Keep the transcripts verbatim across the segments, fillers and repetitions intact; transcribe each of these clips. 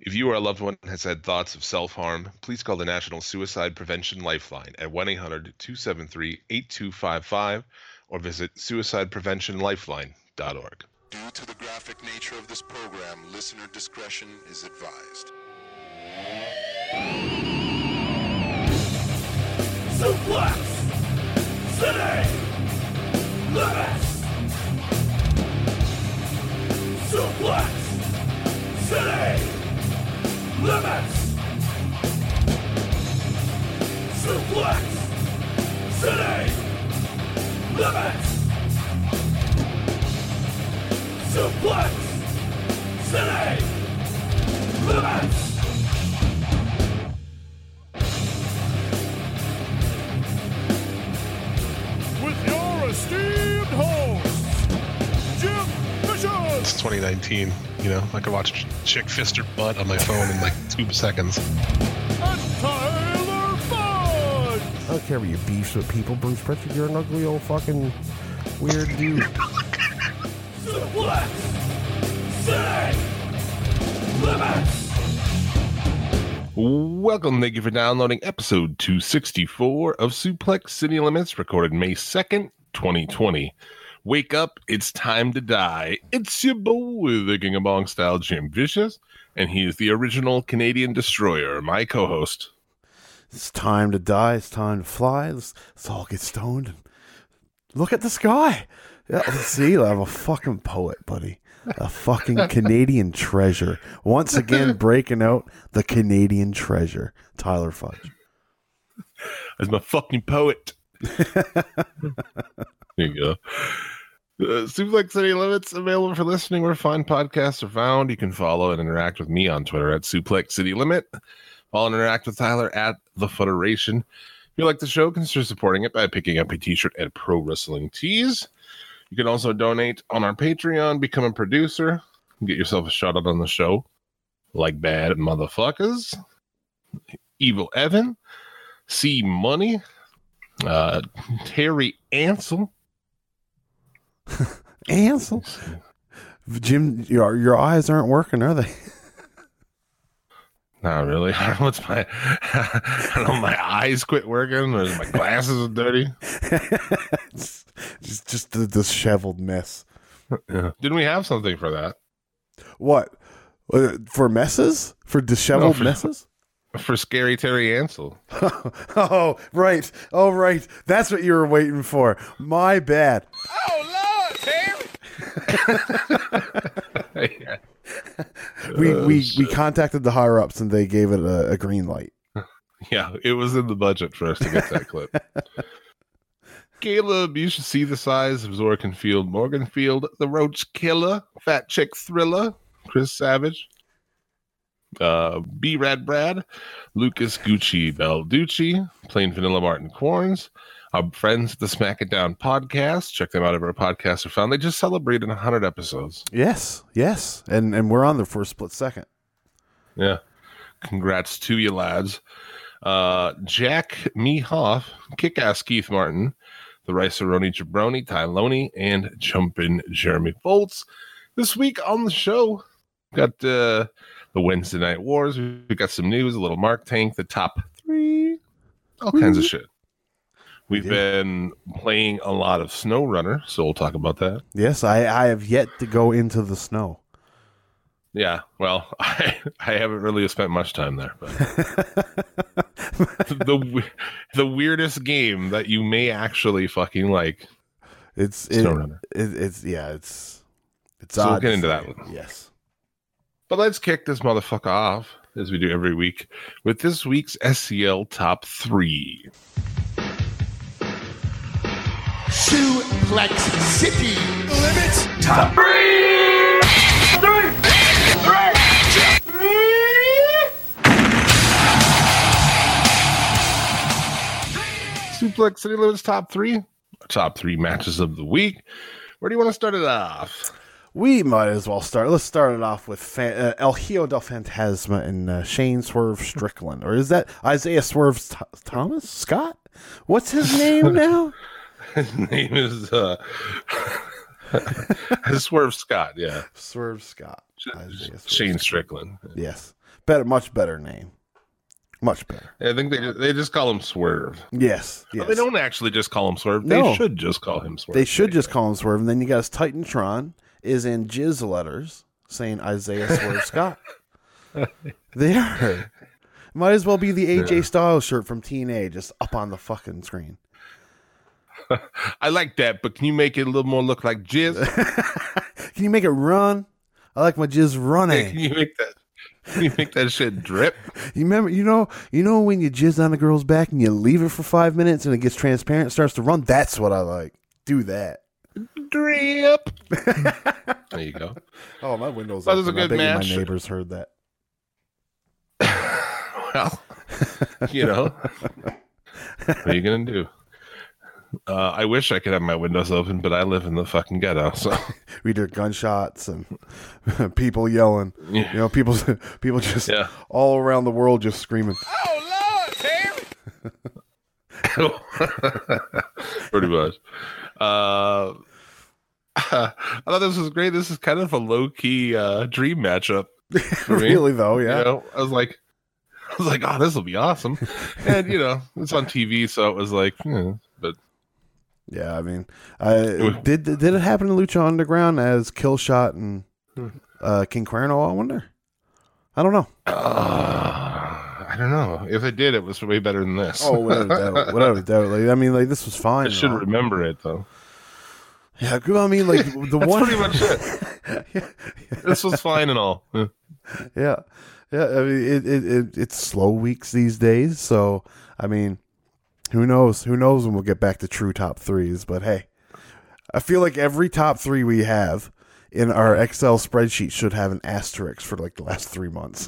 If you or a loved one has had thoughts of self-harm, please call the National Suicide Prevention Lifeline at one eight hundred two seven three eight two five five or visit suicide prevention lifeline dot org. Due to the graphic nature of this program, listener discretion is advised. Suplex City Limits. Suplex City Limits. Suplex City Limits. Suplex City Limits. With your esteemed hosts, Jim Bishop. It's twenty nineteen, you know, I can watch chick fist her butt on my phone in like two seconds. And Tyler Fudge. I don't care about your beefs with people, Bruce Pritchard. You're an ugly old fucking weird dude. Suplex City Limits. Welcome, thank you for downloading episode two sixty-four of Suplex City Limits, recorded May second, twenty twenty. Wake up, it's time to die. It's your boy, the King of Bong Style, Jim Vicious, and he is the original Canadian Destroyer, my co-host. It's time to die. It's time to fly. Let's, let's all get stoned and look at the sky. Yeah, let's see. I'm a fucking poet, buddy. A fucking Canadian treasure. Once again, breaking out the Canadian treasure. Tyler Fudge. As my fucking poet. There you go. Uh, Suplex City Limits, available for listening where fine podcasts are found. You can follow and interact with me on Twitter at Suplex City Limit. Follow and interact with Tyler at The Federation. If you like the show, consider supporting it by picking up a t-shirt at Pro Wrestling Tees. You can also donate on our Patreon, become a producer, and get yourself a shout out on the show. Like Bad Motherfuckers, Evil Evan, C Money, uh, Terry Ansel. Ansel? Jim, your, your eyes aren't working, are they? Not really. I don't know what's my, I don't know, my eyes quit working or my glasses are dirty. just just the disheveled mess. Yeah. Didn't we have something for that? What? Uh, for messes? For disheveled No, for- messes? For Scary Terry Ansel. Oh, right. Oh, right. That's what you were waiting for. My bad. Oh, Lord, Terry. Yeah. We Oh, we, shit. we contacted the higher ups and they gave it a, a green light. Yeah, it was in the budget for us to get that clip. Caleb, you should see the size of Zorkenfield, Morganfield, the Roach Killer, Fat Chick Thriller, Chris Savage, uh, B Rad Brad, Lucas Gucci Belducci, Plain Vanilla Martin Corns, our friends at the Smack It Down podcast. Check them out everywhere podcasts are found. They just celebrated one hundred episodes. Yes, yes. And and we're on there for a split second. Yeah. Congrats to you, lads. Uh, Jack Mehoff, Kick-Ass Keith Martin, the Rice-A-Roni Jabroni, Ty Loney, and Jumpin' Jeremy Foltz. This week on the show, got uh, the Wednesday Night Wars. We've got some news, a little Mark Tank, the top three, all kinds of shit. We've been playing a lot of SnowRunner, so we'll talk about that. Yes, I, I have yet to go into the snow. Yeah, well, I I haven't really spent much time there, but the the weirdest game that you may actually fucking like. It's it, SnowRunner. it, it's yeah, it's it's So we'll odd get to into say. that one. Yes. But let's kick this motherfucker off, as we do every week, with this week's S C L Top three. Suplex City Limits Top three. Three. Three. Suplex City Limits Top three. Top three matches of the week. Where do you want to start it off? We might as well start. Let's start it off with Fa- uh, El Hijo del Fantasma and uh, Shane Swerve Strickland. Or is that Isaiah Swerve Th- Thomas? Scott? What's his name now? His name is uh, Swerve Scott, yeah. Swerve Scott. Isaiah Swerve Shane Scott. Strickland. Yes, better, much better name, much better. I think they just, they just call him Swerve. Yes, But yes. they don't actually just call him Swerve. No. They should just call him Swerve. They should just call him Swerve, and then you got his Titantron is in jizz letters saying Isaiah Swerve Scott. They are. Might as well be the A J Yeah. Styles shirt from T N A just up on the fucking screen. I like that, but can you make it a little more look like jizz? Can you make it run? I like my jizz Hey, running. can you make that? Can you make that shit drip? You remember, you know, you know when you jizz on a girl's back and you leave it for five minutes and it gets transparent, starts to run. That's what I like. Do that. Drip. There you go. Oh, my window's That was open. a I good bet you match. my neighbors heard that. Well, you know, what are you gonna do? Uh, I wish I could have my windows open, but I live in the fucking ghetto, so We hear gunshots and people yelling. You know, people, people just yeah. all around the world just screaming. Oh, Lord, Terry! Pretty much. Uh, I thought this was great. This is kind of a low key uh, dream matchup. For me. Really though, yeah. You know, I was like, I was like, oh, this will be awesome. And you know, it's on T V, so it was like, hmm, but Yeah, I mean, uh, did did it happen in Lucha Underground as Killshot and uh, King Cuerno? I wonder. I don't know. uh, I don't know. If it did, it was way better than this. Oh, without a doubt, without a doubt. Like, I mean, like this was fine. I should and all. remember it though. Yeah, good. I mean, like the That's one. pretty much it. This was fine and all. Yeah. Yeah, yeah. I mean, it, it it it's slow weeks these days, so I mean, who knows? Who knows when we'll get back to true top threes? But hey, I feel like every top three we have in our Excel spreadsheet should have an asterisk for like the last three months.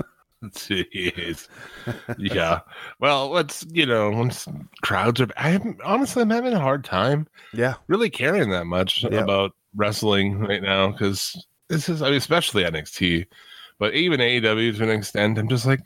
Jeez. Yeah. Well, let's, you know, once crowds are, I haven't, honestly, I'm having a hard time Yeah, really caring that much Yeah. about wrestling right now because this is, I mean, especially N X T, but even A E W to an extent, I'm just like,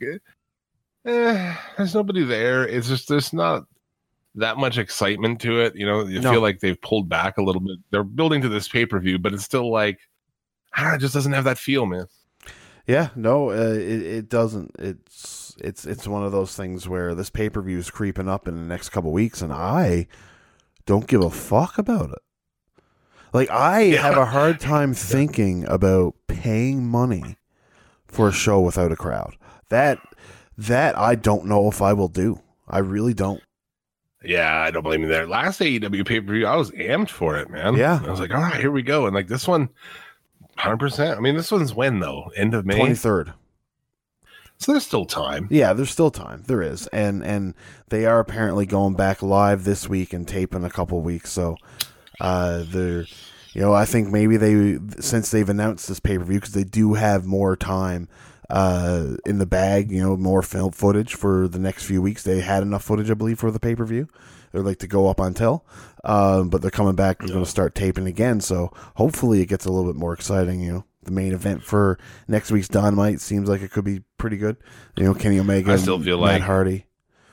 eh, there's nobody there. It's just, there's not that much excitement to it. You know, you No. feel like they've pulled back a little bit. They're building to this pay per view, but it's still like, I don't know, it just doesn't have that feel, man. yeah. No, uh, it it doesn't. It's it's it's one of those things where this pay per view is creeping up in the next couple weeks, and I don't give a fuck about it. Like I Yeah. have a hard time thinking about paying money for a show without a crowd. That that I don't know if I will do. I really don't. Yeah, I don't blame you there. Last A E W pay per view, I was amped for it, man. Yeah. I was like, all right, here we go. And like this one, one hundred percent. I mean, this one's when though? End of May. twenty-third. So there's still time. Yeah, there's still time. There is. And and they are apparently going back live this week and taping a couple weeks. So uh they're you know, I think maybe they since they've announced this pay-per-view because they do have more time uh in the bag, you know, more film footage for the next few weeks. They had enough footage, I believe, for the pay-per-view. They're like to go up until um but they're coming back and going to start taping again, so hopefully it gets a little bit more exciting. You know, the main event for next week's Dynamite seems like it could be pretty good. You know, Kenny Omega, I still feel Matt like- Hardy.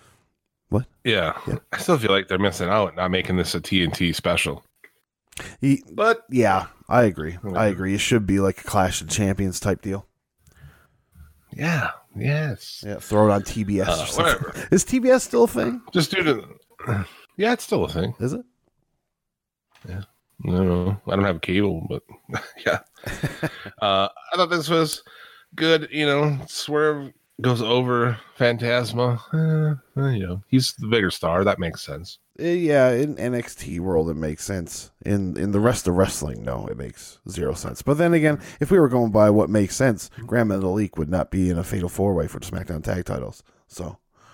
Yeah. Yeah. I still feel like they're missing out not making this a T N T special. He, But yeah, I agree. I agree. It should be like a Clash of Champions type deal. yeah, yes. Yeah, throw it on T B S. Uh, or something. whatever. Is T B S still a thing? Just do the Yeah, it's still a thing. Is it? I don't know. I don't have cable, but yeah. uh, I thought this was good. You know, Swerve goes over Phantasma. Uh, you know, he's the bigger star. That makes sense. Uh, yeah, in N X T world, it makes sense. In in the rest of wrestling, no, it makes zero sense. But then again, if we were going by what makes sense, Grand Metalik would not be in a fatal four way for the SmackDown tag titles. So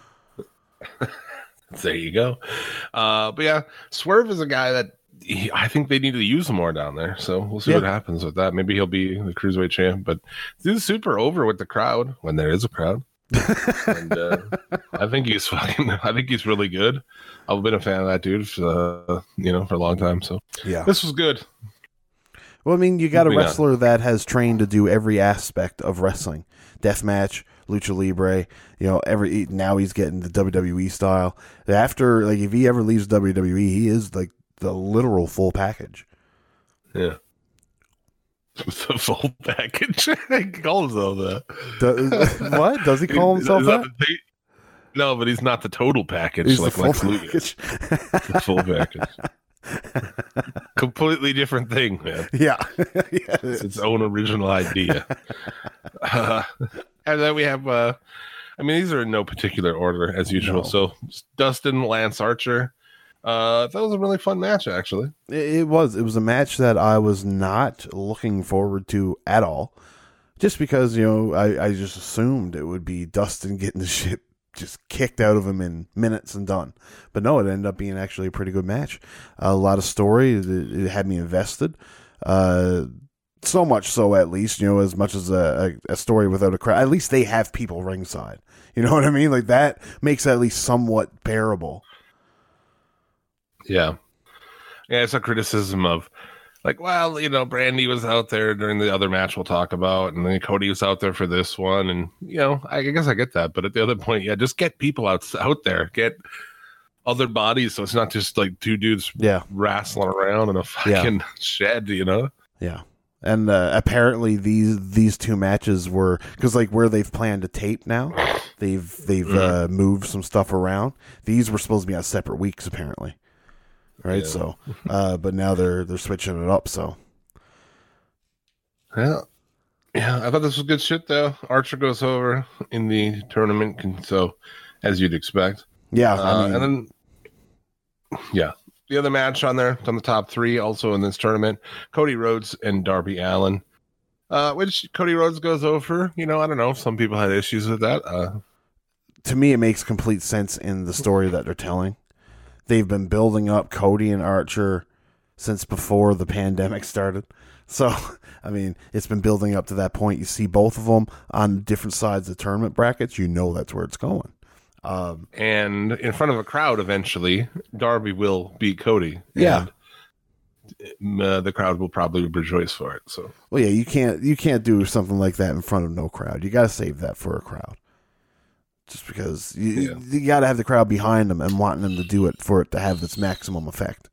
There you go. Uh, but yeah, Swerve is a guy that he, I think they need to use him more down there. So we'll see Yeah. what happens with that. Maybe he'll be the cruiserweight champ. But he's super over with the crowd when there is a crowd. and uh, I think he's fucking. I think he's really good. I've been a fan of that dude, uh, you know, for a long time. So yeah. this was good. Well, I mean, you got a Moving on. wrestler that has trained to do every aspect of wrestling: deathmatch, lucha libre. You know, every now he's getting the W W E style. After, like, if he ever leaves W W E, he is like the literal full package. Yeah. The full package. He calls himself that. Do, what? Does he call himself Is that? the- no, but he's not the total package. He's like the full Lex Luthor is. package. The full package. Completely different thing, man. Yeah. Yeah, it It's is. its own original idea. Uh, and then we have, uh, I mean, these are in no particular order as usual. No. So Dustin, Lance Archer. Uh, that was a really fun match, actually. It, it was. It was a match that I was not looking forward to at all. Just because, you know, I, I just assumed it would be Dustin getting the shit just kicked out of him in minutes and done. But no, it ended up being actually a pretty good match. A lot of story. It, it had me invested. Uh, so much so, at least, you know, as much as a, a, a story without a crowd. At least they have people ringside. You know what I mean? Like, that makes it at least somewhat bearable. Yeah. Yeah, it's a criticism of, like, well, you know, Brandy was out there during the other match we'll talk about, and then Cody was out there for this one, and, you know, I guess I get that, but at the other point, yeah, just get people out, out there, get other bodies, so it's not just, like, two dudes Yeah. wrestling around in a fucking shed, you know? Yeah. And uh, apparently these these two matches were, because like where they've planned to tape now, they've they've uh, moved some stuff around. These were supposed to be on separate weeks apparently, right? Yeah. So, uh, but now they're they're switching it up. So Yeah. Yeah, I thought this was good shit, though. Archer goes over in the tournament, and so, as you'd expect. yeah, Uh, I mean, and then, yeah, the other match on there, on the top three, also in this tournament, Cody Rhodes and Darby Allin, uh, which Cody Rhodes goes over. You know, I don't know. Some people had issues with that. Uh, to me, it makes complete sense in the story that they're telling. They've been building up Cody and Archer since before the pandemic started. So, I mean, it's been building up to that point. You see both of them on different sides of the tournament brackets. You know that's where it's going. Um, and in front of a crowd, eventually, Darby will beat Cody. Yeah. And, uh, the crowd will probably rejoice for it. So, well, yeah, you can't you can't do something like that in front of no crowd. You got to save that for a crowd. Just because you Yeah. you got to have the crowd behind them and wanting them to do it for it to have its maximum effect.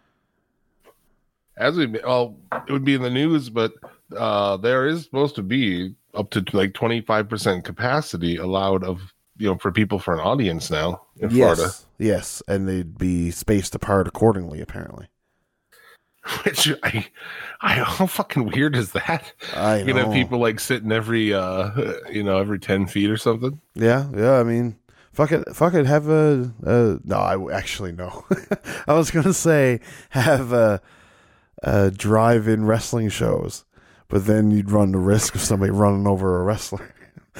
as we, well, it would be in the news, but uh, there is supposed to be up to like twenty-five percent capacity allowed of, you know, for people for an audience now in Florida. Yes, yes, and they'd be spaced apart accordingly, apparently. Which I, I, how fucking weird is that? I You know, know. people like sitting every, uh, you know, every ten feet or something. Yeah, yeah. I mean, fuck it, fuck it. Have a, a no. I actually no. I was gonna say have a, a drive-in wrestling shows, but then you'd run the risk of somebody running over a wrestler.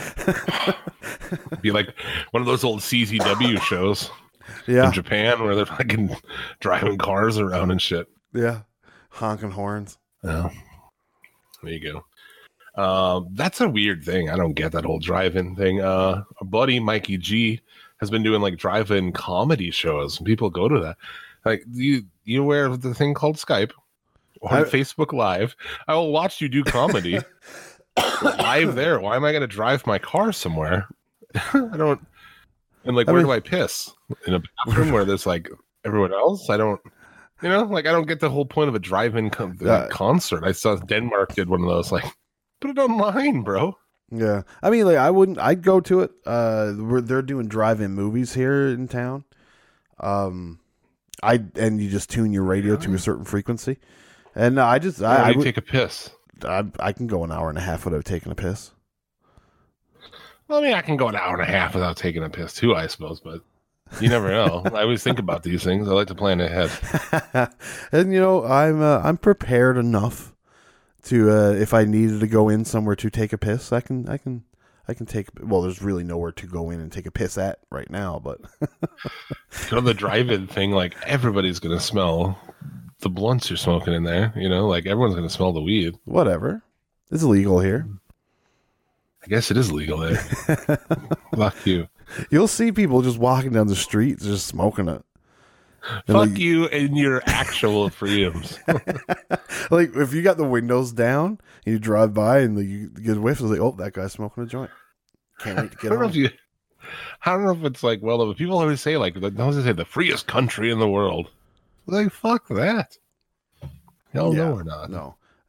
Be like one of those old C Z W shows Yeah, in Japan where they're fucking driving cars around and shit. yeah, honking horns. Yeah. There you go. Uh, that's a weird thing. I don't get that whole drive-in thing. Uh, our buddy Mikey G has been doing like drive-in comedy shows, and people go to that. Like, you you aware of the thing called Skype or I- Facebook Live? I will watch you do comedy live there. Why am I going to drive my car somewhere? I don't. And like, I where mean- do I piss? In a bathroom where there's like everyone else? I don't. You know, like, I don't get the whole point of a drive-in con- Uh, concert. I saw Denmark did one of those. Like, put it online, bro. Yeah, I mean, like I wouldn't. I'd go to it. Uh, we're, they're doing drive-in movies here in town. Um, I and you just tune your radio to a certain frequency, and I just I, I, I, I would- take a piss. I I can go an hour and a half without taking a piss. Well, I mean, I can go an hour and a half without taking a piss too, I suppose, but you never know. I always think about these things. I like to plan ahead. And you know, I'm uh, I'm prepared enough to uh, if I needed to go in somewhere to take a piss, I can I can I can take. Well, there's really nowhere to go in and take a piss at right now, but You know, the drive-in thing, like, everybody's going to smell the blunts you're smoking in there. You know, like, everyone's going to smell the weed. whatever. It's legal here. I guess it is legal there. Fuck you. You'll see people just walking down the street just smoking it. And Fuck like, you and your actual freedoms. like if you got the windows down and you drive by and like, you get a whiff, it's like, oh, that guy's smoking a joint. Can't wait to I get don't know home. if you. I don't know if it's like, well, but people always say like, they always say the freest country in the world. Like, fuck that. Hell Yeah, no, we're not. No.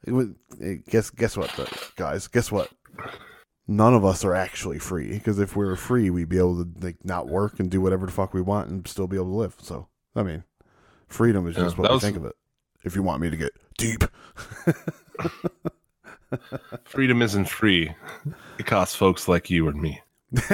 It would, it, guess guess what, the, guys? Guess what? None of us are actually free, because if we were free, we'd be able to like not work and do whatever the fuck we want and still be able to live. So, I mean, freedom is just Yeah, what that we was- think of it. If you want me to get deep. Freedom isn't free. It costs folks like you and me.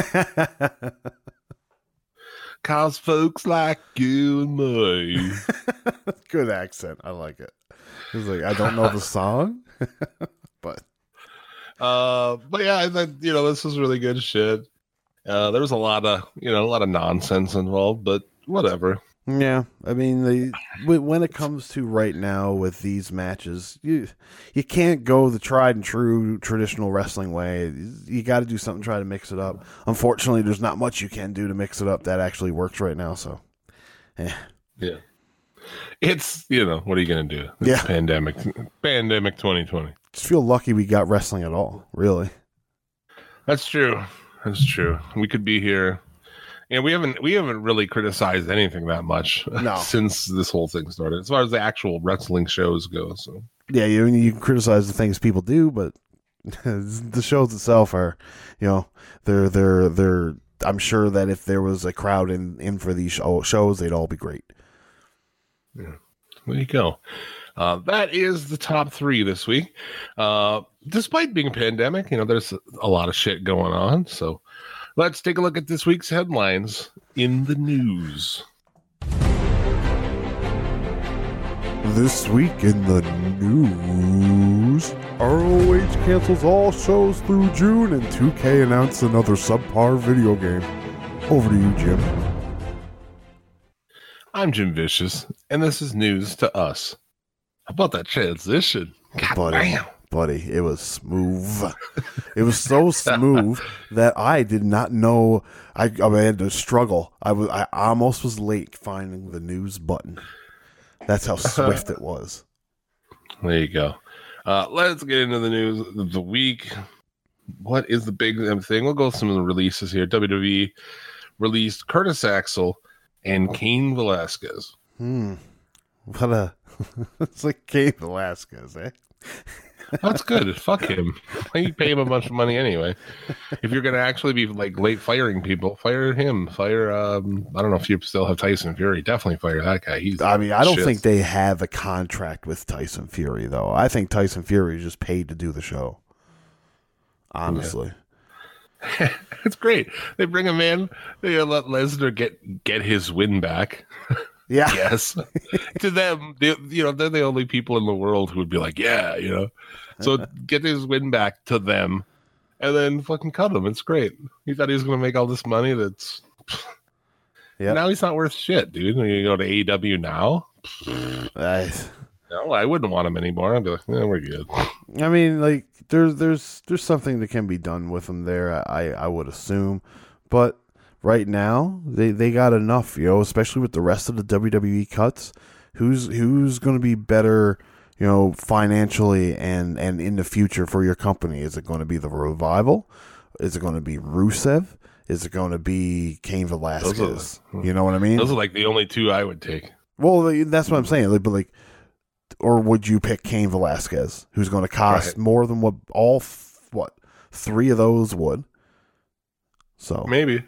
Costs folks like you and me. Good accent. I like it. It's like, I don't know the song, but Uh, but yeah, I thought, you know, this was really good shit. Uh, there was a lot of, you know, a lot of nonsense involved, but whatever. yeah, I mean, the, wh- when it comes to right now with these matches, you you can't go the tried and true traditional wrestling way. You got to do something, try to mix it up. Unfortunately, there's not much you can do to mix it up that actually works right now. So, eh. Yeah. It's, you know, what are you going to do? It's Yeah. Pandemic, pandemic twenty twenty. Just feel lucky we got wrestling at all. Really. That's true. That's true. We could be here. And we haven't we haven't really criticized anything that much No. since this whole thing started, as far as the actual wrestling shows go. So Yeah, you you can criticize the things people do, but the shows itself are, you know, they're they're they're. I'm sure that if there was a crowd in in for these show, shows, they'd all be great. there you go. Uh, that is the top three this week. Uh, despite being a pandemic, you know, there's a lot of shit going on. So let's take a look at this week's headlines in the news. This week in the news, R O H cancels all shows through June, and two K announced another subpar video game. Over to you, Jim. I'm Jim Vicious, and this is news to us. How about that transition? God Buddy. damn. Buddy, it was smooth. It was so smooth that I did not know. I, I had to struggle. I was. I almost was late finding the news button. That's how swift it was. There you go. Uh, let's get into the news of the week. What is the big thing? We'll go with some of the releases here. W W E released Curtis Axel and Cain Velasquez. Hmm. What a. It's like Cain Velasquez, eh? That's good. Fuck him. Why you pay him a bunch of money anyway? If you're gonna actually be like late firing people, fire him. Fire. Um, I don't know if you still have Tyson Fury. Definitely fire that guy. He's. I mean, I don't shit. think they have a contract with Tyson Fury, though. I think Tyson Fury is just paid to do the show. Honestly. It's great. They bring him in. They let Lesnar get get his win back. Yeah. Yes. To them, they, you know, they're the only people in the world who would be like, yeah, you know. So get his win back to them, and then fucking cut him. It's great. He thought he was going to make all this money. That's Yep. now he's not worth shit, dude. When you go to A E W now, I, no, I wouldn't want him anymore. I'd be like, yeah, we're good. I mean, like, there's there's there's something that can be done with him there, I, I would assume. But right now, they, they got enough, you know, especially with the rest of the W W E cuts. Who's who's going to be better, you know, financially and, and in the future for your company? Is it going to be the Revival? Is it going to be Rusev? Is it going to be Cain Velasquez? Those are- You know what I mean? Those are like the only two I would take. Well, that's what I'm saying. Like, but like, or would you pick Cain Velasquez, who's going to cost Right. more than what all f- what three of those would? So Maybe.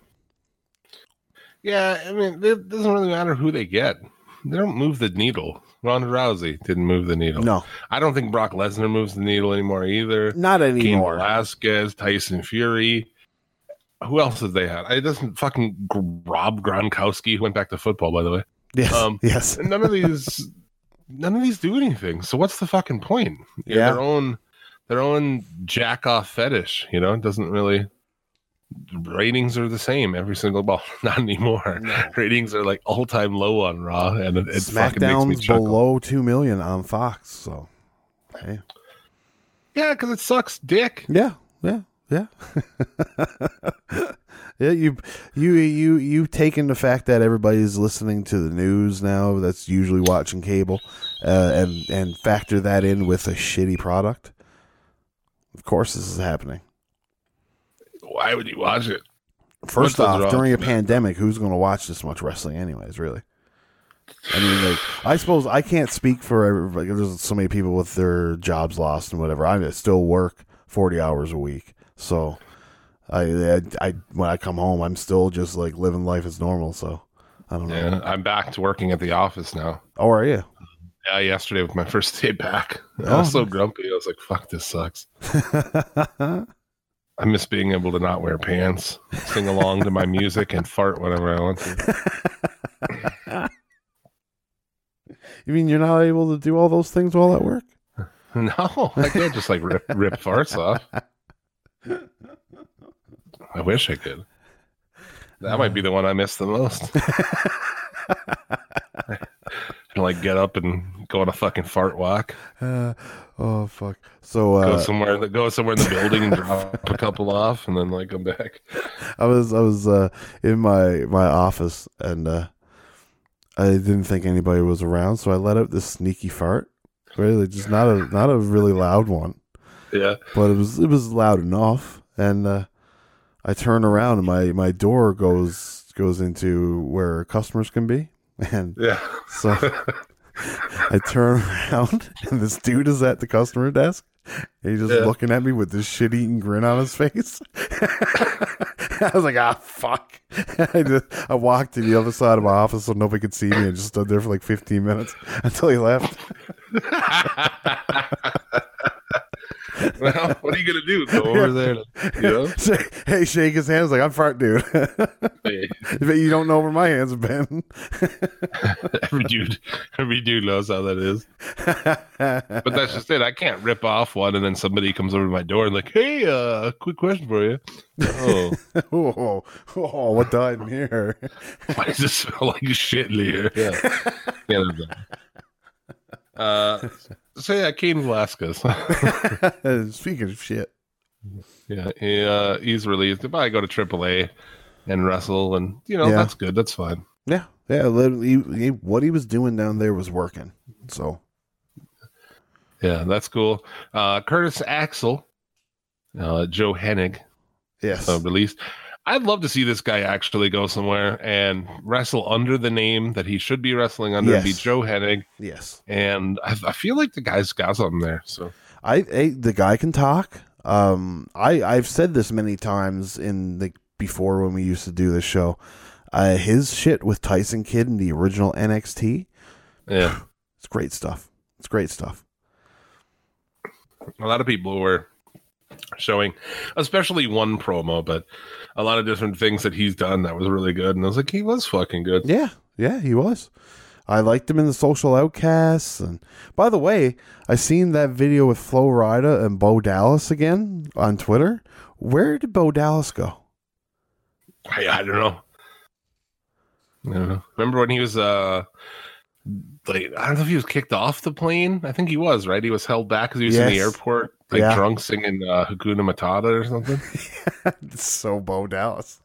Yeah, I mean, it doesn't really matter who they get. They don't move the needle. Ronda Rousey didn't move the needle. no, I don't think Brock Lesnar moves the needle anymore either. not Cain anymore. Velasquez, Tyson Fury. Who else did they have? It doesn't fucking Rob Gronkowski, who went back to football, by the way. Yes, Um, yes. And none of these, none of these do anything. So what's the fucking point? You know, Yeah. their own, their own jack off fetish. You know, it doesn't really. Ratings are the same every single ball. Not anymore. No. Ratings are like all time low on Raw, and it, it fucking makes me SmackDown's chuckle. below two million on Fox. So, hey, Yeah, because it sucks dick. yeah, yeah, yeah. Yeah, you, you, you, you taking the fact that everybody's listening to the news now. That's usually watching cable, uh, and and factor that in with a shitty product. Of course, this is happening. Why would you watch it? First What does off, Raw during a do? pandemic, who's going to watch this much wrestling, anyways? Really? I mean, like, I suppose I can't speak for everybody. There's so many people with their jobs lost and whatever. I still work forty hours a week. So I, I, I, when I come home, I'm still just like living life as normal. So I don't know. Yeah, I'm back to working at the office now. Oh, are you? Yeah, yesterday was my first day back. I Oh, was so nice. grumpy. I was like, fuck, this sucks. I miss being able to not wear pants, sing along to my music, and fart whenever I want to. You mean you're not able to do all those things while at work? No, I can't just like rip, rip farts off. I wish I could. That might be the one I miss the most. To like get up and go on a fucking fart walk. Uh, oh fuck! So uh, Go somewhere, go somewhere in the building and drop a couple off, and then like come back. I was I was uh, in my my office and uh, I didn't think anybody was around, so I let out this sneaky fart. Really, just not a not a really loud one, Yeah, but it was it was loud enough. And uh, I turn around and my, my door goes goes into where customers can be, and yeah. so I turn around and this dude is at the customer desk. And he's just Yeah. looking at me with this shit-eating grin on his face. I was like, ah, fuck. I, just, I walked to the other side of my office so nobody could see me and just stood there for like fifteen minutes until he left. Well, what are you gonna do? Go over there, to, you know? Say, hey, shake his hands like, I'm fart dude. But you don't know where my hands have been. every dude, every dude knows how that is. But that's just it. I can't rip off one and then somebody comes over to my door and like, hey, uh, quick question for you. Oh, oh, oh, what died in here? why does it smell like shit in here? Yeah, yeah. that's that. Uh, so yeah, Cain Velasquez. Speaking of shit. Yeah, he, uh, he's released. If I go to triple A and wrestle, and you know Yeah. that's good. That's fine. Yeah, yeah. Literally, he, what he was doing down there was working. So Yeah, that's cool. Uh, Curtis Axel, uh, Joe Hennig, yes, uh, released. I'd love to see this guy actually go somewhere and wrestle under the name that he should be wrestling under, and be Yes. Joe Hennig. yes. And I, I feel like the guy's got something there. So I, I the guy can talk. Um, I I've said this many times in the before when we used to do this show. Uh, his shit with Tyson Kidd in the original N X T, yeah, it's great stuff. It's great stuff. a lot of people were showing, especially one promo, but a lot of different things that he's done that was really good. And I was like, he was fucking good. Yeah, yeah, he was. I liked him in the Social Outcasts. And by the way, I seen that video with Flo Rida and Bo Dallas again on Twitter. Where did Bo Dallas go? I, I don't know. I don't know. Remember when he was uh like I don't know if he was kicked off the plane. I think he was, right? He was held back because he was in the Yes. airport, like Yeah. drunk, singing uh, Hakuna Matata or something. It's so Bo Dallas.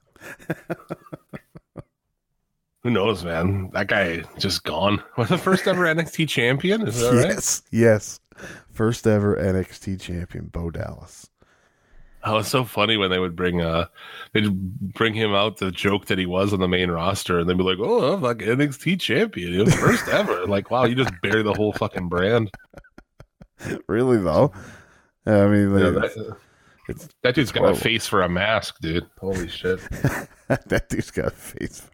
Who knows, man? That guy just gone. Was the first ever N X T champion? Is that right? Yes, yes. First ever N X T champion, Bo Dallas. Oh, it's so funny when they would bring uh they'd bring him out the joke that he was on the main roster, and they'd be like, "Oh, I'm like N X T champion, you know, first ever." Like, wow, you just bury the whole fucking brand. Really though? I mean, Yeah, like, that, it's, that dude's got horrible. a face for a mask, dude. Holy shit, that dude's got a face.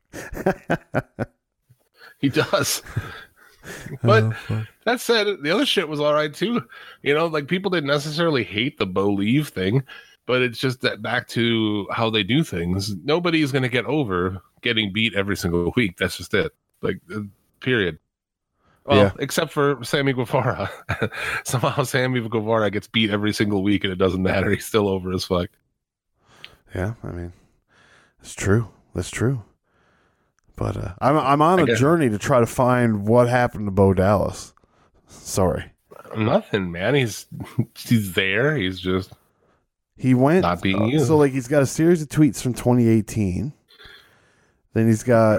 he does. But Oh, fuck. that said, the other shit was all right too. You know, like people didn't necessarily hate the Bo Leave thing, but it's just that back to how they do things. Nobody's going to get over getting beat every single week. That's just it. Like, uh, period. Well, Yeah. except for Sammy Guevara. Somehow Sammy Guevara gets beat every single week and it doesn't matter. He's still over as fuck. Yeah, I mean, it's true. That's true. But uh, I'm I'm on I a guess- journey to try to find what happened to Bo Dallas. Sorry, Nothing, man. He's he's there. He's just he went Not being uh, used. So like he's got a series of tweets from twenty eighteen. Then he's got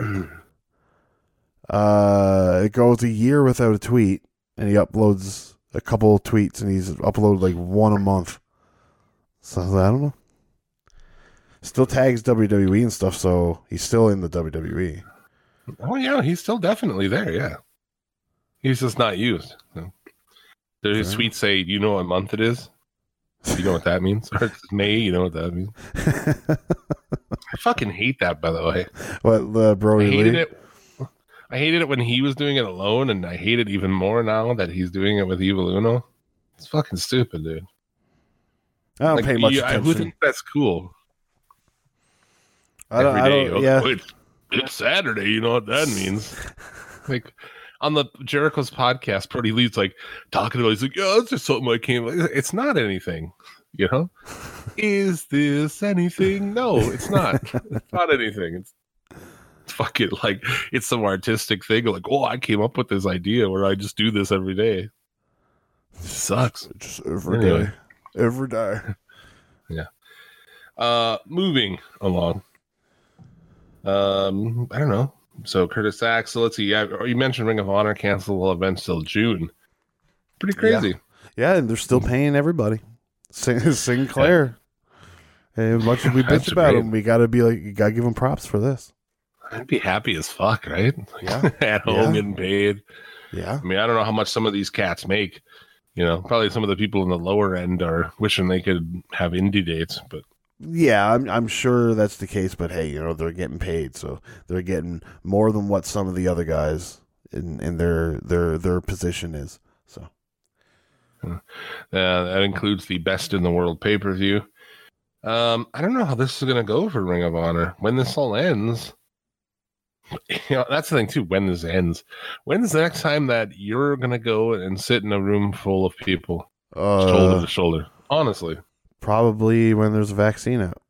uh, it goes a year without a tweet, and he uploads a couple of tweets, and he's uploaded like one a month. So I don't know. Still tags W W E and stuff, so he's still in the W W E. Oh yeah, he's still definitely there. Yeah, he's just not used. So. There's his tweets say, "Do you know what month it is? You know what that means? Or it's May. You know what that means?" I fucking hate that. By the way, What the Brody I hated Lee? it. I hated it when he was doing it alone, and I hate it even more now that he's doing it with Evil Uno. It's fucking stupid, dude. I don't Like, pay much you- attention. Who thinks that's cool? I don't. Every I day, don't oh, yeah. it's, it's Saturday. You know what that means? Like on the Jericho's podcast, Brody Lee's like talking about. He's like, "Yeah, it's just something I came." It's not anything, you know. Is this anything? No, it's not. It's not anything. It's, it's fucking like it's some artistic thing. Like, oh, I came up with this idea where I just do this every day. It sucks. Just every Anyway. day. Every day. Uh, moving along. Um, I don't know. So Curtis Axel, let's see. Yeah, you mentioned Ring of Honor cancel events till June. Pretty crazy. Yeah, and they're still paying everybody. Sin- Sinclair. And as much as we That's bitch about great. them, we gotta be like, you gotta give them props for this. I'd be happy as fuck, right? Yeah. At home Yeah. getting paid. Yeah. I mean, I don't know how much some of these cats make. You know, probably some of the people in the lower end are wishing they could have indie dates, but Yeah, I'm I'm sure that's the case, but hey, you know, they're getting paid, so they're getting more than what some of the other guys in, in their their their position is. So uh, that includes the Best in the World pay-per-view. Um, I don't know how this is going to go for Ring of Honor when this all ends. You know, that's the thing too. When this ends, when's the next time that you're going to go and sit in a room full of people, shoulder uh, to shoulder? Honestly, probably when there's a vaccine out.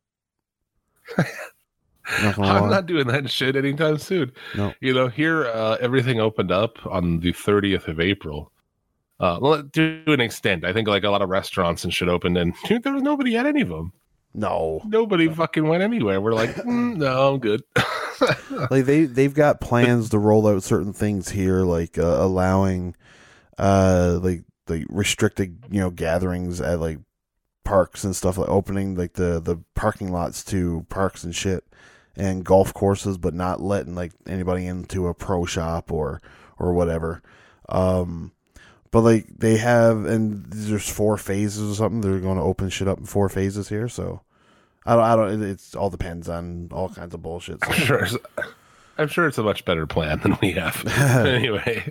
Not gonna I'm lie. not doing that shit anytime soon. No. You know, here uh, everything opened up on the thirtieth of April. Uh, well, to an extent, I think like a lot of restaurants and shit opened, and dude, there was nobody at any of them. No. Nobody fucking went anywhere. We're like, mm, no, I'm good. Like they they've got plans to roll out certain things here, like uh, allowing uh like like restricted, you know, gatherings at like parks and stuff, like opening like the the parking lots to parks and shit and golf courses, but not letting like anybody into a pro shop or or whatever. Um but like they have, and there's four phases or something. They're going to open shit up in four phases here, so I don't I don't it it's all depends on all kinds of bullshit. So. I'm sure. It's, I'm sure it's a much better plan than we have. Anyway,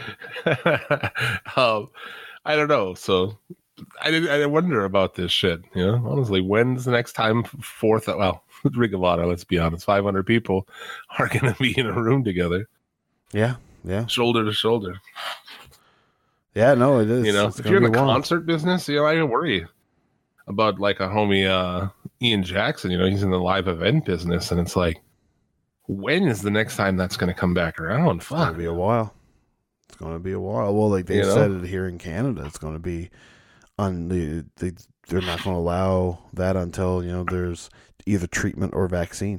um, I don't know. So I did, I wonder about this shit. You know, honestly, when's the next time fourth? Well, Ring of Honor. Let's be honest. five hundred people are going to be in a room together, Yeah, yeah, shoulder to shoulder. yeah. No, it is. You know, It's if gonna you're in be the wild. concert business, you know, I worry about like a homie uh, Ian Jackson. You know, he's in the live event business, and it's like, when is the next time that's going to come back around? It's gonna Fuck. be a while. It's gonna be a while. Well, like they You know? said it here in Canada, it's gonna be on the they they're not gonna allow that until, you know, there's either treatment or vaccine.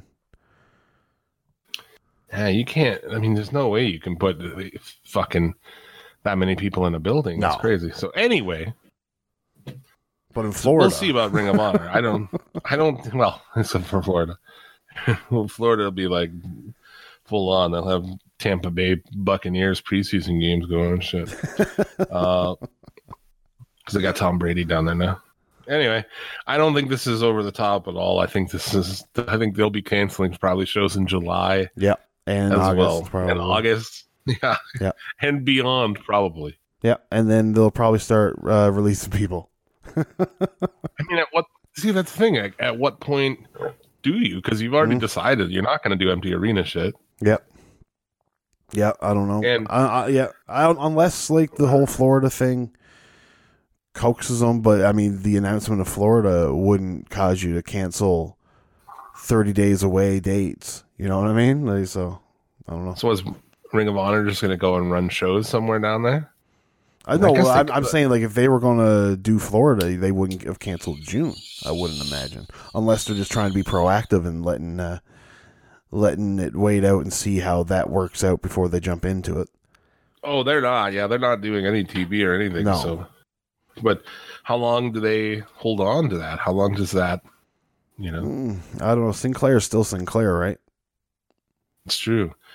Yeah, you can't. I mean, there's no way you can put uh, fucking that many people in a building. That's No. crazy. So anyway, But in Florida, we'll see about Ring of Honor. I don't. I don't. Well, except for Florida. Well, Florida will be like full on. They'll have Tampa Bay Buccaneers preseason games going and shit. Because they got Tom Brady down there now. Anyway, I don't think this is over the top at all. I think this is. I think they'll be canceling probably shows in July yeah, and as August well, probably. and August, yeah, Yeah. and beyond probably. Yeah, and then they'll probably start uh, releasing people. I mean, at what? See, that's the thing. At, at what point do you? Because you've already Mhm. decided you're not going to do empty arena shit. Yep. Yeah, I don't know. And- I, I, yeah, I don't, unless like the whole Florida thing coaxes them, but I mean, the announcement of Florida wouldn't cause you to cancel thirty days away dates. You know what I mean? Like, so I don't know. So is Ring of Honor just going to go and run shows somewhere down there? I know. I guess Well, they I'm, I'm could. saying like if they were going to do Florida, they wouldn't have canceled June. I wouldn't imagine, unless they're just trying to be proactive and letting uh, letting it wait out and see how that works out before they jump into it. Oh, they're not. Yeah, they're not doing any T V or anything. No. So, but how long do they hold on to that? How long does that? You know, Mm, I don't know. Sinclair's still Sinclair, right? it's true.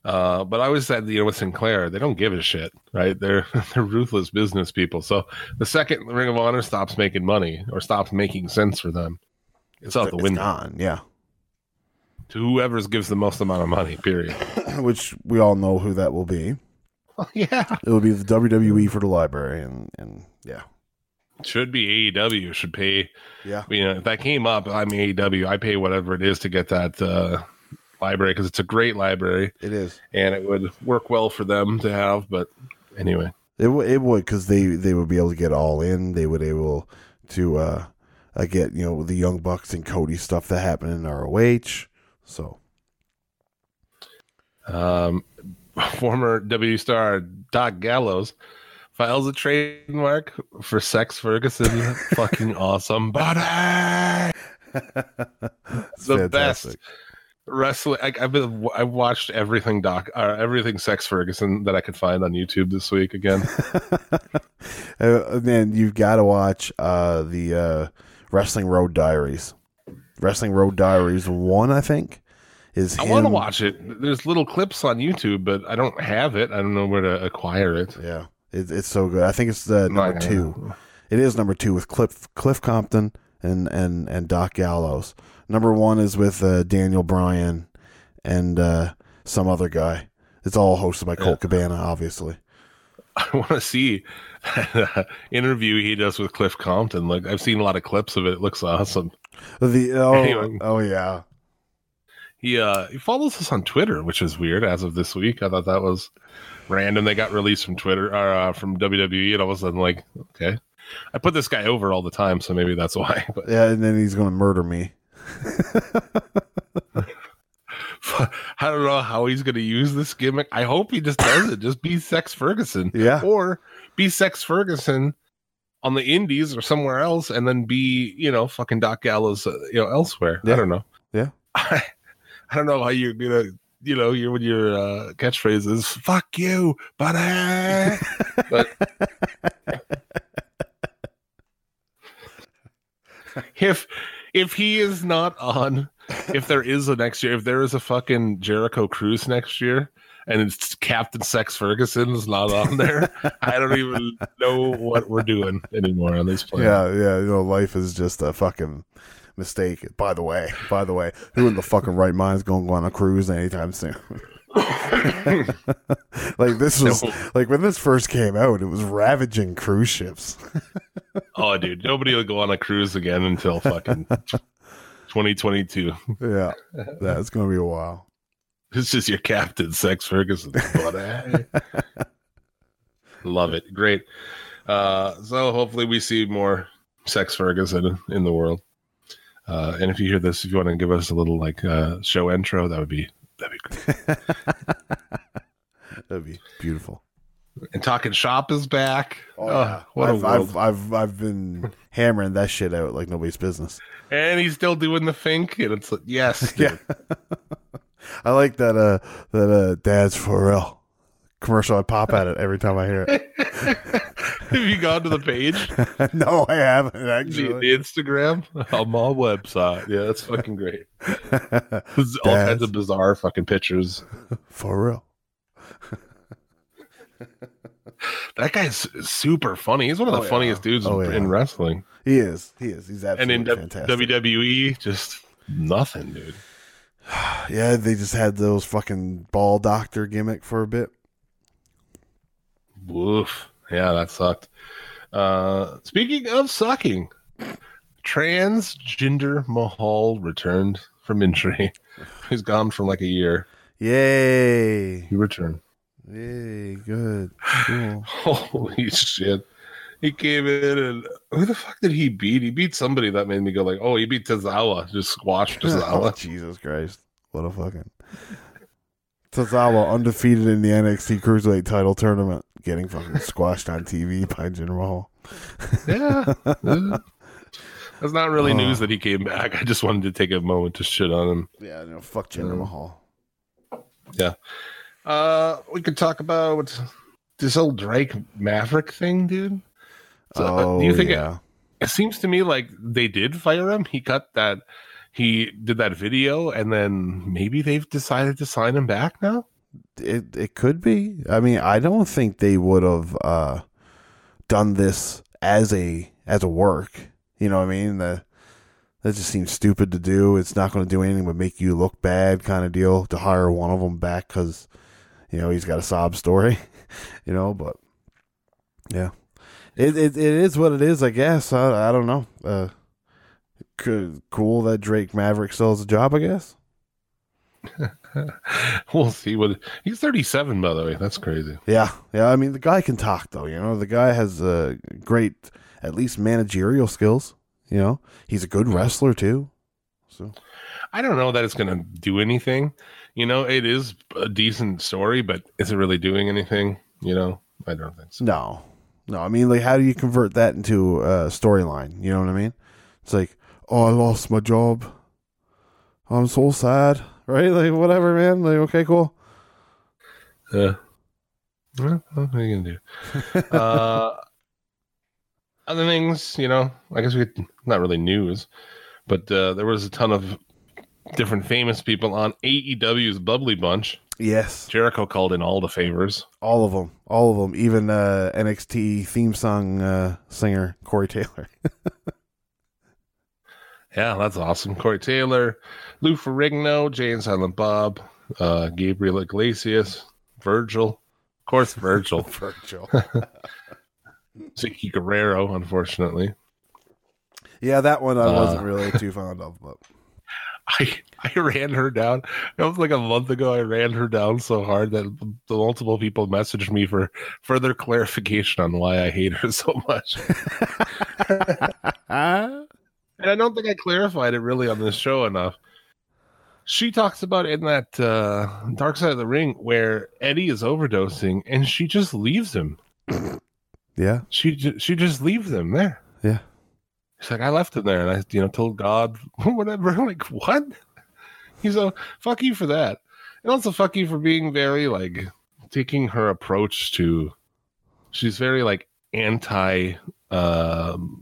Uh, but I always said, you know, with Sinclair, they don't give a shit, right? They're they're ruthless business people. So the second Ring of Honor stops making money or stops making sense for them, it's out the It's window gone, yeah. to whoever gives the most amount of money. Period. Which we all know who that will be. Oh, yeah, It will be the W W E for the library, and and yeah, should be A E W. Should pay. yeah. You know, if that came up, I'm A E W. I pay whatever it is to get that uh, library because it's a great library. It is. And it would work well for them to have. But anyway, It, w- it would, because they, they would be able to get all in. They would able to uh, uh, get, you know, the Young Bucks and Cody stuff that happened in R O H. So, um, former W star Doc Gallows files a trademark for Sex Ferguson. Fucking awesome, buddy. it's The fantastic. best wrestling. I, I've been. I've watched everything Doc, uh, everything Sex Ferguson that I could find on YouTube this week again. uh, man, you've got to watch uh, the uh, Wrestling Road Diaries. Wrestling Road Diaries one, I think, is. I him- want to watch it. There's little clips on YouTube, but I don't have it. I don't know where to acquire it. Yeah, it, it's so good. I think it's the number Like, two. It is number two with Cliff Cliff Compton and and and Doc Gallows. Number one is with uh, Daniel Bryan and uh, some other guy. It's all hosted by Colt Cabana, obviously. I want to see that interview he does with Cliff Compton. Like I've seen a lot of clips of it. It looks awesome. The oh, Anyway. oh yeah. He uh he follows us on Twitter, which is weird as of this week. I thought that was random. They got released from Twitter or uh, from W W E, and all of a sudden, like, okay, I put this guy over all the time, so maybe that's why. But Yeah, and then he's going to murder me. I don't know how he's going to use this gimmick. I hope he just does it. Just be Sex Ferguson, Yeah. or be Sex Ferguson on the Indies or somewhere else, and then be you know fucking Doc Gallows, uh, you know, elsewhere. Yeah. I don't know. Yeah. I, I don't know how you're gonna. You know, your when your uh, catchphrase is "fuck you, buddy," but if if he is not on, if there is a next year, if there is a fucking Jericho Cruise next year, and it's Captain Sex Ferguson is not on there, I don't even know what we're doing anymore on this planet. Yeah, yeah. You know, life is just a fucking mistake. By the way, by the way, who in the fucking right mind is going to go on a cruise anytime soon? Like this was No. like when this first came out, it was ravaging cruise ships. Oh, dude, nobody will go on a cruise again until fucking twenty twenty-two. Yeah, that's going to be a while. This is your Captain Sex Ferguson, buddy. Love it. Great. Uh, so hopefully we see more Sex Ferguson in the world. Uh, and if you hear this, if you want to give us a little like uh, show intro, that would be that'd be great. That'd be beautiful. And Talking Shop is back. Oh, yeah. what a I've, world. I've I've I've been hammering that shit out like nobody's business. And he's still doing the Fink, and it's like, yes, dude. Yeah. I like that uh that uh Dad's for real commercial. I pop at it every time I hear it. Have you gone to the page? No, I haven't The, actually. the Instagram on my website. Yeah, that's fucking great. There's all Dads. kinds of bizarre fucking pictures. For real. That guy's super funny. He's one of the Oh, yeah. funniest dudes Oh, in, yeah. in wrestling. He is. He is. He's And absolutely in W- fantastic. W W E, just nothing, dude. Yeah, they just had those fucking ball doctor gimmick for a bit. Woof. Yeah, that sucked. Uh, speaking of sucking, transgender Mahal returned from injury. He's gone for like a year. Yay. He returned. Yay. Good. Cool. Holy shit. He came in and who the fuck did he beat? He beat somebody that made me go like, oh, he beat Tozawa. Just squashed Oh, Tozawa. Jesus Christ. What a fucking. Tazawa undefeated in the N X T Cruiserweight title tournament, getting fucking squashed on T V by Jinder Mahal. Yeah. That's not really Oh. news that he came back. I just wanted to take a moment to shit on him. Yeah, no, fuck Jinder Yeah. Mahal. Yeah. Uh, we could talk about this old Drake Maverick thing, dude. So, uh, Oh, do you think yeah. it, it seems to me like they did fire him? He cut that, he did that video, and then maybe they've decided to sign him back now? it it could be. I mean, I don't think they would have uh, done this as a as a work. You know what I mean? The, that just seems stupid to do. It's not going to do anything but make you look bad, kind of deal. To hire one of them back because you know he's got a sob story. You know, but yeah, it it, it is what it is. I guess I I don't know. Uh, could, cool that Drake Maverick still has a job. I guess. We'll see what he's thirty-seven, by the way. That's crazy. Yeah, yeah. I mean, the guy can talk, though. You know, the guy has uh, great, at least managerial skills. You know, he's a good wrestler too. So, I don't know that it's going to do anything. You know, it is a decent story, but is it really doing anything? You know, I don't think so. No, no. I mean, like, how do you convert that into a storyline? You know what I mean? It's like, oh, I lost my job. I'm so sad. Right? Like, whatever, man. Like, okay, cool. Yeah. Well, what are you going to do? uh, other things, you know, I guess we could, not really news, but uh, there was a ton of different famous people on A E W's Bubbly Bunch. Yes. Jericho called in all the favors. All of them. All of them. Even uh, N X T theme song uh, singer Corey Taylor. Yeah, that's awesome. Corey Taylor, Lou Ferrigno, Jay and Silent Bob, uh, Gabriel Iglesias, Virgil, of course, Virgil, Virgil, Vicky Guerrero, unfortunately. Yeah, that one I wasn't uh, really too fond of, but I I ran her down. It was like a month ago. I ran her down so hard that the multiple people messaged me for further clarification on why I hate her so much. And I don't think I clarified it really on this show enough. She talks about in that uh, Dark Side of the Ring where Eddie is overdosing and she just leaves him. Yeah. She ju- she just leaves him there. Yeah. She's like, I left him there and I, you know, told God, whatever. I'm like, what? He's like, fuck you for that. And also fuck you for being very, like, taking her approach to, she's very, like, anti, um,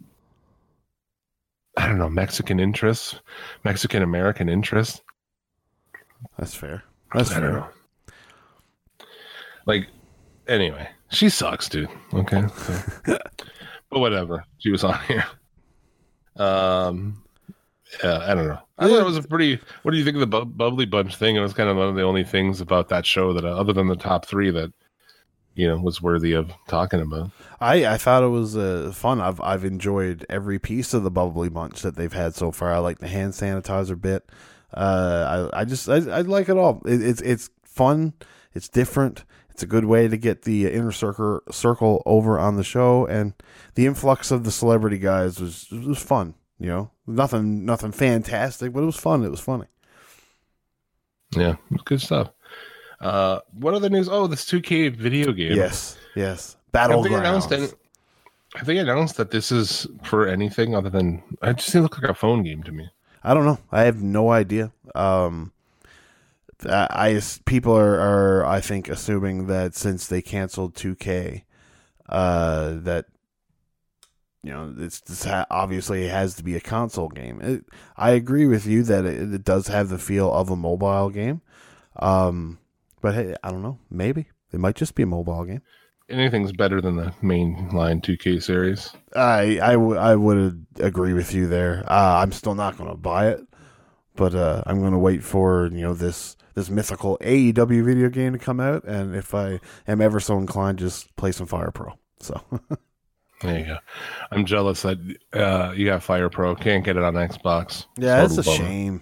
I don't know, Mexican interests, Mexican American interests. That's fair. That's I fair. don't know. Like, anyway, she sucks, dude. Okay. So. But whatever. She was on here. Um, yeah, I don't know. I thought it was a pretty, what do you think of the bu- Bubbly Bunch thing? It was kind of one of the only things about that show that, uh, other than the top three, that, you know, was worthy of talking about. I, I thought it was uh, fun. I've I've enjoyed every piece of the Bubbly Bunch that they've had so far. I like the hand sanitizer bit. Uh, I I just I, I like it all. It, it's it's fun. It's different. It's a good way to get the inner circle circle over on the show, and the influx of the celebrity guys was was fun. You know, nothing nothing fantastic, but it was fun. It was funny. Yeah, good stuff. Uh, what other news? Oh, this two K video game. Yes, yes. Have they, announced Battlegrounds. any, have they announced that this is for anything other than? It just seems like a phone game to me. I don't know. I have no idea. Um, I, I people are, are I think assuming that since they canceled two K, uh, that you know it's this ha- obviously it has to be a console game. It, I agree with you that it, it does have the feel of a mobile game. Um, but hey, I don't know. Maybe it might just be a mobile game. Anything's better than the mainline two K series. I I, w- I would agree with you there. Uh, I'm still not going to buy it, but uh, I'm going to wait for you know this this mythical A E W video game to come out, and if I am ever so inclined, just play some Fire Pro. So There you go. I'm jealous that uh, you got Fire Pro. Can't get it on Xbox. yeah, that's a Total bummer. shame.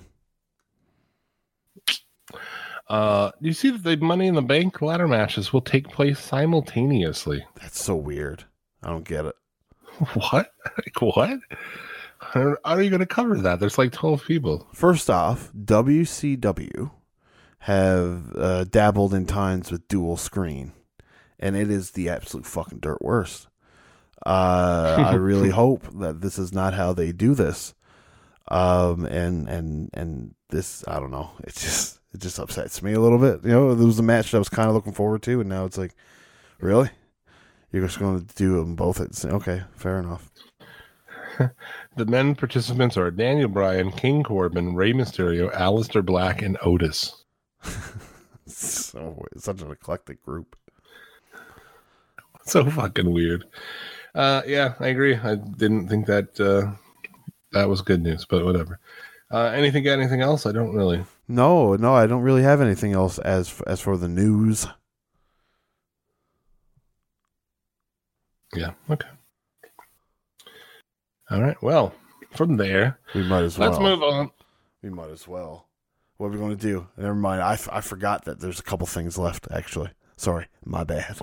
Uh, do you see that the Money in the Bank ladder matches will take place simultaneously? That's so weird. I don't get it. What? Like, what? How are you going to cover that? There's like twelve people. First off, W C W have uh, dabbled in times with dual screen, and it is the absolute fucking dirt worst. Uh, I really hope that this is not how they do this. Um, and and and this, I don't know. It just it just upsets me a little bit. You know, there was a match that I was kind of looking forward to, and now it's like, really? You're just going to do them both at the same? Okay, fair enough. The men participants are Daniel Bryan, King Corbin, Rey Mysterio, Aleister Black, and Otis. so it's such an eclectic group. So fucking weird. Uh, yeah, I agree. I didn't think that uh, that was good news, but whatever. Uh, anything? Got anything else? I don't really. No, no, I don't really have anything else as as for the news. Yeah. Okay. All right. Well, from there, We might as well. let's move on. We might as well. What are we going to do? Never mind. I, f- I forgot that there's a couple things left, actually. Sorry. My bad.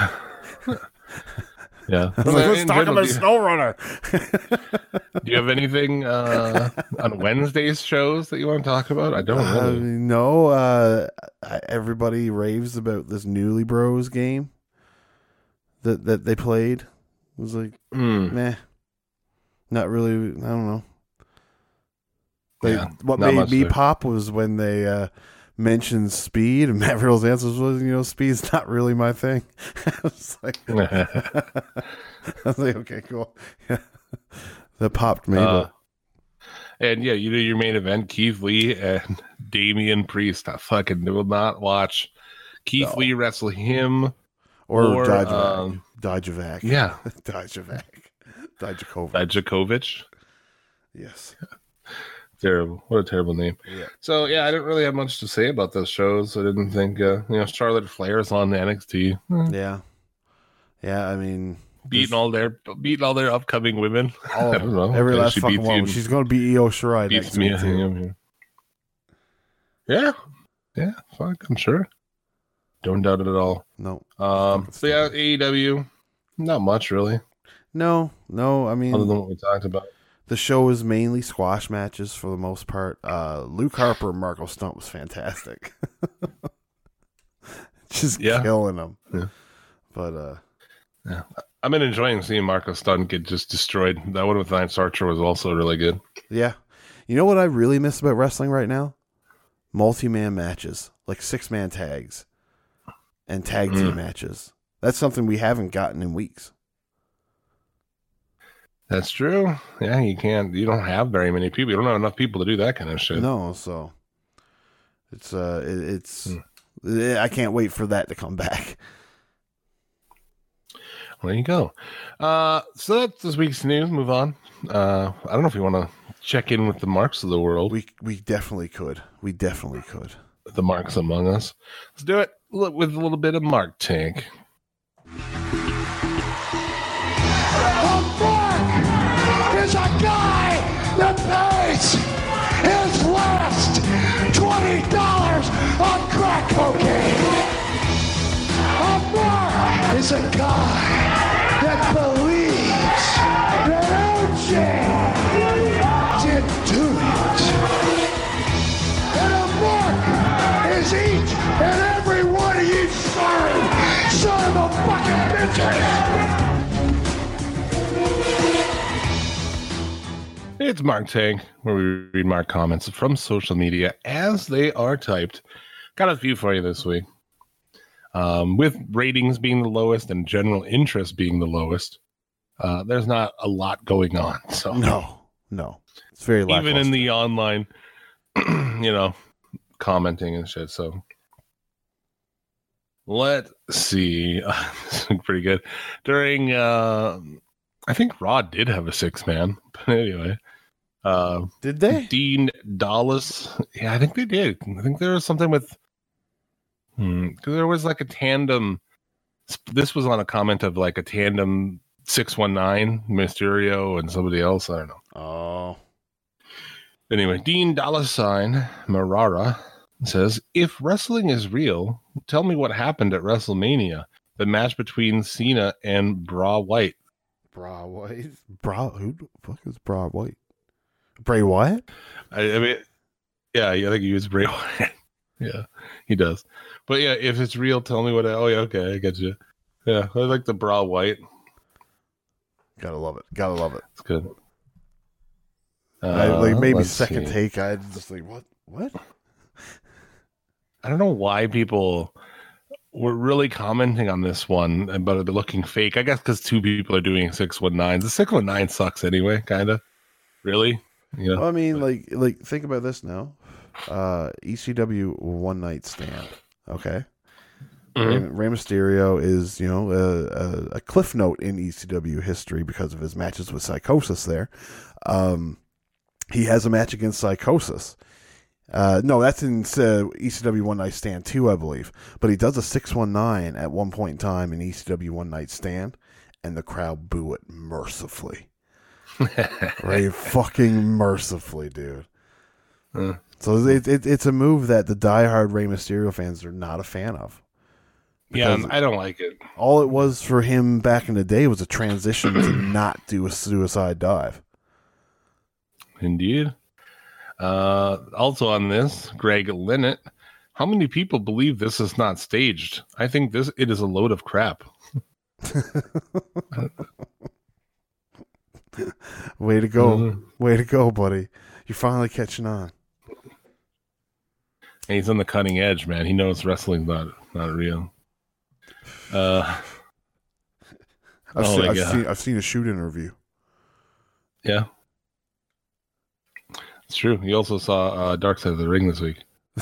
Yeah. I was like, let's In talk general, about do, you, SnowRunner. do you have anything uh, on Wednesday's shows that you want to talk about? I don't Uh, really. no, uh, I- everybody raves about this Newly Bros game that that they played. It was like, Mm, meh. Not really. I don't know. They, Yeah, what not made much me there. pop was when they uh, mentioned speed, and Matt Riddle's answer was, you know, speed's not really my thing. I was like, I was like, okay, cool. Yeah. That popped me. Uh, but and yeah, you do your main event, Keith Lee and Damian Priest. I fucking will not watch Keith No. Lee wrestle him. or or, Dijakovic. um, Dijakovic. Yeah, Dijakovic. Dijakovic. Dijakovic. Yes. Terrible. What a terrible name. Yeah. So yeah, I didn't really have much to say about those shows. I didn't think uh, you know Charlotte Flair's on N X T, Yeah. Yeah, I mean, beating this- all their beating all their upcoming women. all I of don't them. know. Every Okay, last she fucking beats one. you- She's going to beat Io Shirai beats next me. week, too. Yeah, yeah, yeah. Fuck, I'm sure. Don't doubt it at all. No. Um, Fucking so yeah, stupid. A E W, not much really, No, no, I mean, other than what we talked about. the show is mainly squash matches for the most part. Uh, Luke Harper and Marco Stunt was fantastic. Just Yeah. killing them. Yeah. But, uh, I've been enjoying seeing Marco Stunt get just destroyed. That one with Lance Archer was also really good. yeah. You know what I really miss about wrestling right now? Multi-man matches, like six-man tags and tag team Mm. matches. That's something we haven't gotten in weeks. That's true. Yeah, you can't. You don't have very many people. You don't have enough people to do that kind of shit. No, so it's uh, it, it's Hmm. I can't wait for that to come back. Well, there you go. Uh, so that's this week's news. Move on. Uh, I don't know if you want to check in with the marks of the world, We we definitely could. We definitely could. the marks among us. Let's do it Look, with a little bit of Mark Tank. Is a guy that pays his last twenty dollars on crack cocaine. A mark is a guy that believes that O J didn't do it. And a mark is each and every one of you sorry son of a fucking bitches. It's Mark Tank, where we read Mark comments from social media as they are typed. Got a few for you this week. Um, with ratings being the lowest and general interest being the lowest, uh, there's not a lot going on. So No, no, it's very even in lackluster. the online, you know, commenting and shit. So let's see. This is pretty good. During, uh, I think Raw did have a six man, but anyway. Uh, Did they? Dean Dallas. Yeah, I think they did. I think there was something with. Hmm, 'cause there was like a tandem. This was on a comment of like a tandem six one nine, Mysterio and somebody else. I don't know. Oh, Anyway, Dean Dallas sign Marara says, if wrestling is real, tell me what happened at WrestleMania, the match between Cena and Bra White. Bra White. Bra who the fuck is Bra White? Bray Wyatt? I, I mean, yeah, I think he was Bray Wyatt. Yeah, he does. But yeah, if it's real, tell me what. I, oh yeah, okay, I get you. Yeah, I like the Bra White. Gotta love it. Gotta love it. It's good. I, Uh, like maybe let's second see. take. I just like what? What? I don't know why people were really commenting on this one, but they're looking fake. I guess because two people are doing six one nines. The six one nine sucks anyway, kind of. Really? Yeah. Well, I mean, like, like think about this now. Uh, E C W one night stand. Okay, Rey, Rey Mysterio is, you know, a, a, a cliff note in E C W history because of his matches with Psychosis there. Um, he has a match against Psychosis. Uh, no, that's in uh, E C W One Night Stand two, I believe. But he does a six one nine at one point in time in E C W One Night Stand, and the crowd boo it mercifully. Right? Fucking mercifully, dude. Huh. So it, it, it's a move that the diehard Rey Mysterio fans are not a fan of. Yeah, I don't like it. All it was for him back in the day was a transition to not do a suicide dive. Indeed. Uh, also on this, Greg Linnett, how many people believe this is not staged? I think this it is a load of crap. Way to go. Mm. Way to go, buddy. You're finally catching on. And he's on the cutting edge, man. He knows wrestling's not, not real. Uh, I've, oh seen, my I've, God. seen, I've seen a shoot interview. Yeah. It's true. You also saw uh, Dark Side of the Ring this week.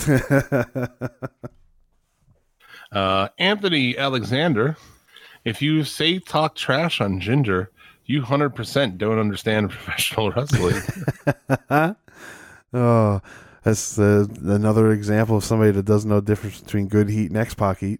uh, Anthony Alexander, if you say talk trash on Ginger, you one hundred percent don't understand professional wrestling. Oh, that's uh, another example of somebody that doesn't know the difference between good heat and X-Pac heat.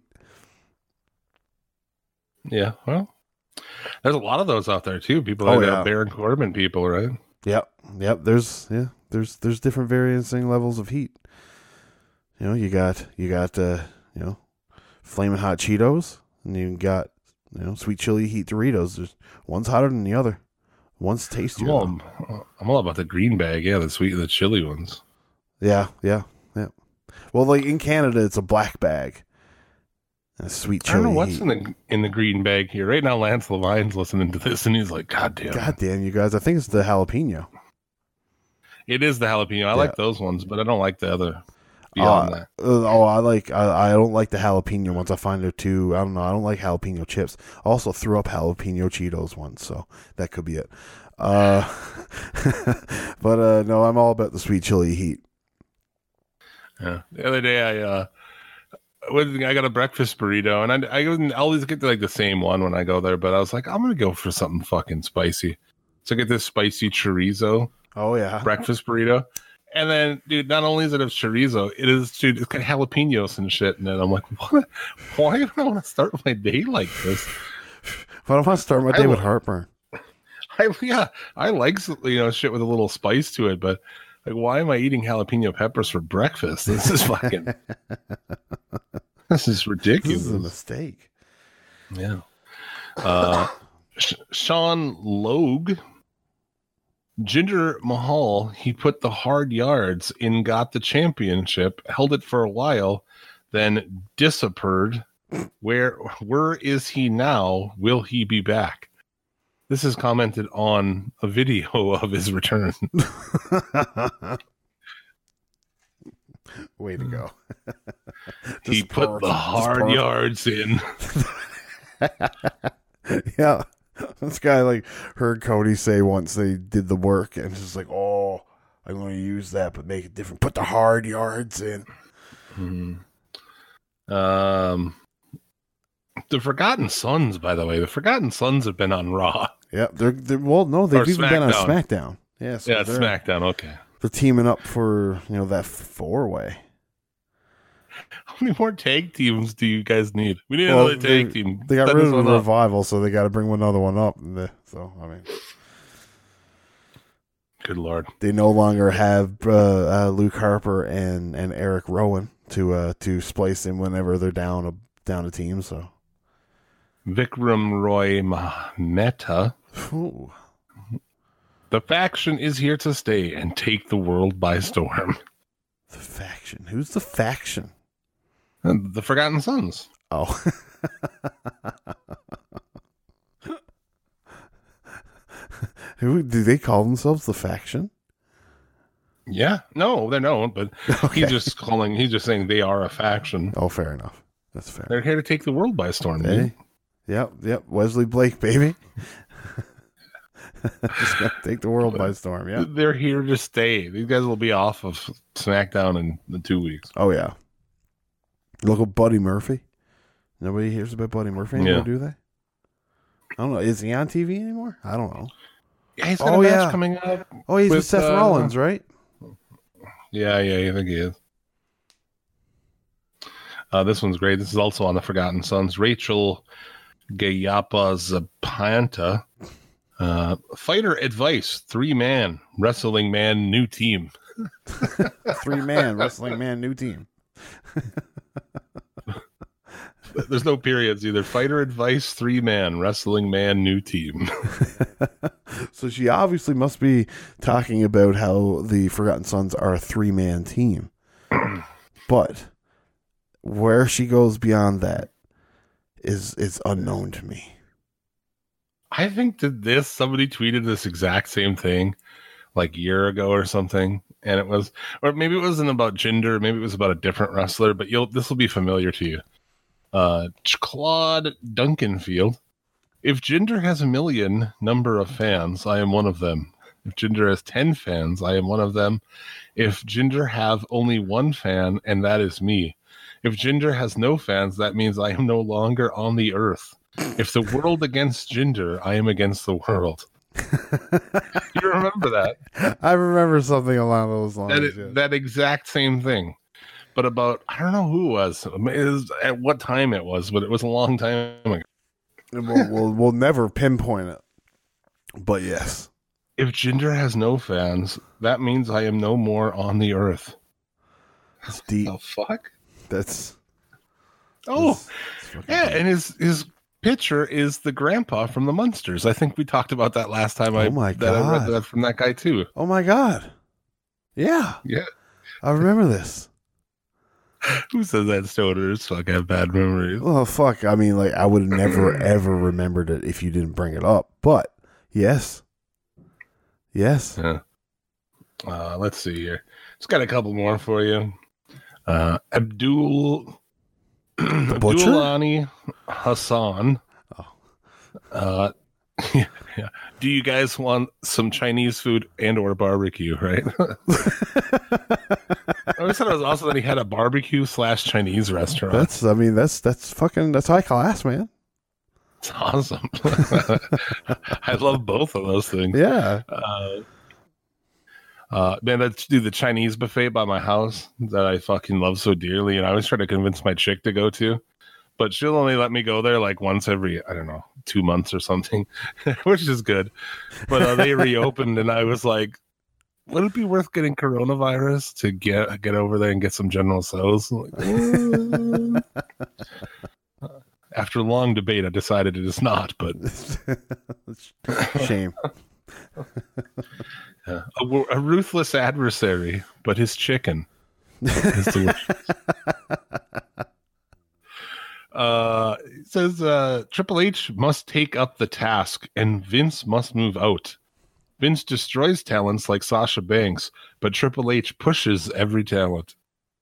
Yeah, well, there's a lot of those out there too. People Oh, like yeah. uh, Baron Corbin people, right? Yep, yep. There's yeah, there's there's different varying levels of heat. You know, you got you got uh, you know, flaming hot Cheetos, and you got you know sweet chili heat Doritos. There's one's hotter than the other. One's tastier. I'm all, I'm all about the green bag, yeah, the sweet, the chili ones. Yeah, yeah, yeah. Well, like in Canada, it's a black bag. A sweet chili. I don't know what's heat. in the in the green bag here right now. Lance Levine's listening to this, and he's like, "God damn, God damn, you guys! I think it's the jalapeno. it is the jalapeno. I Yeah. like those ones, but I don't like the other beyond Uh, that." uh, oh, I like. I, I don't like the jalapeno ones. I find they're too. I don't know. I don't like jalapeno chips. I also threw up jalapeno Cheetos once, so that could be it. Uh, but uh, no, I'm all about the sweet chili heat. Yeah. The other day, I uh, went- I got a breakfast burrito, and I I wouldn't always get like the same one when I go there, but I was like, I'm gonna go for something fucking spicy. So I get this spicy chorizo Oh yeah, breakfast burrito. And then, dude, not only is it a chorizo, it is, dude, it's got jalapenos and shit. And then I'm like, what? Why do I want to start my day like this? But I don't want to start my I day will- with heartburn. I, yeah, I like, you know, shit with a little spice to it, but like, why am I eating jalapeno peppers for breakfast? This is fucking, this is This ridiculous. is a mistake. Yeah. Uh, Sh- Sean Logue, Jinder Mahal, he put the hard yards in, got the championship, held it for a while, then disappeared. Where where is he now? Will he be back? This is commented on a video of his return. Way to go. He Just put per- the just hard per- yards in. Yeah. This guy like heard Cody say once they did the work and just like, oh, I'm going to use that, but make it different. Put the hard yards in. Hmm. Um, the Forgotten Sons, by the way, the Forgotten Sons have been on Raw. Yeah, they're, they're well, no, they've Or even been on SmackDown. SmackDown. Yeah, so Yeah, it's they're, SmackDown. Okay. they're teaming up for you know that four way. How many more tag teams do you guys need? We need Well, another they, tag team. they got Set rid this of one the up. revival, so they got to bring another one up. And the- So I mean, Good Lord. they no longer have uh, uh, Luke Harper and, and Eric Rowan to uh, to splice in whenever they're down a down a team. So Vikram Roy Mahmeta. Ooh. The faction is here to stay and take the world by storm. The faction. Who's the faction? The Forgotten Sons. Oh. Who do they call themselves? The faction? Yeah. No, they're known, but Okay. he's just calling, he's just saying they are a faction. Oh, fair enough. That's fair. They're here to take the world by storm. Hey. dude. Yep, yep. Wesley Blake, baby. Just gonna take the world by storm. Yeah. They're here to stay. These guys will be off of SmackDown in, in two weeks. Oh yeah. Local Buddy Murphy. Nobody hears about Buddy Murphy anymore, Yeah. do they? I don't know. Is he on T V anymore? I don't know. Yeah, he's got Oh, a match yeah. coming up. Oh, he's with, With, Seth uh, Rollins, right? Yeah, yeah, I think he is. Uh, this one's great. This is also on the Forgotten Sons. Rachel Gayapa Zapanta. Uh, fighter advice, three man, wrestling man, new team. Three man wrestling man, new team. There's no periods either. Fighter advice, three man, wrestling man, new team. So she obviously must be talking about how the Forgotten Sons are a three man team. But where she goes beyond that is is unknown to me. I think that this, somebody tweeted this exact same thing like a year ago or something. And it was, or maybe it wasn't about gender. Maybe it was about a different wrestler, but you'll, this will be familiar to you. Uh, Claude Duncanfield. If Jinder has a million number of fans, I am one of them. If Jinder has ten fans, I am one of them. If Jinder have only one fan, and that is me. If Jinder has no fans, that means I am no longer on the earth. If the world against Jinder, I am against the world. You remember that? I remember something along those lines. That, it, yes. that exact same thing. But about, I don't know who it was, it was, at what time it was, but it was a long time ago. We'll, we'll, we'll never pinpoint it. But yes. If Jinder has no fans, that means I am no more on the earth. It's deep. The fuck? That's Oh, that's- that's fucking yeah, deep. and his his picture is the grandpa from the Munsters. I think we talked about that last time. I Oh my that I read God. that from that guy too. Oh my God. Yeah. Yeah, I remember this. who says that stoners fuck have bad memories? Well, fuck. I mean, like, I would have never, ever remembered it if you didn't bring it up. But, yes. Yes. Yeah. Uh, let's see here. It's got a couple more for you. Uh, Abdul The Butcher? Abdulani Hassan. Oh. Uh, yeah, yeah. Do you guys want some Chinese food and or barbecue, right? I always thought it was awesome that he had a barbecue slash Chinese restaurant. That's, I mean, that's, that's fucking, that's high class, man. It's awesome. I love both of those things. Yeah. Uh, uh, man, let's do the Chinese buffet by my house that I fucking love so dearly. And I always try to convince my chick to go to, but she'll only let me go there like once every, I don't know, two months or something, which is good. But uh, they reopened and I was like, would it be worth getting coronavirus to get get over there and get some General Tso's? Like, "Mm." After long debate, I decided it is not, but Shame. uh, a, a ruthless adversary, but his chicken is delicious. uh, it says uh, Triple H must take up the task and Vince must move out. Vince destroys talents like Sasha Banks, but Triple H pushes every talent.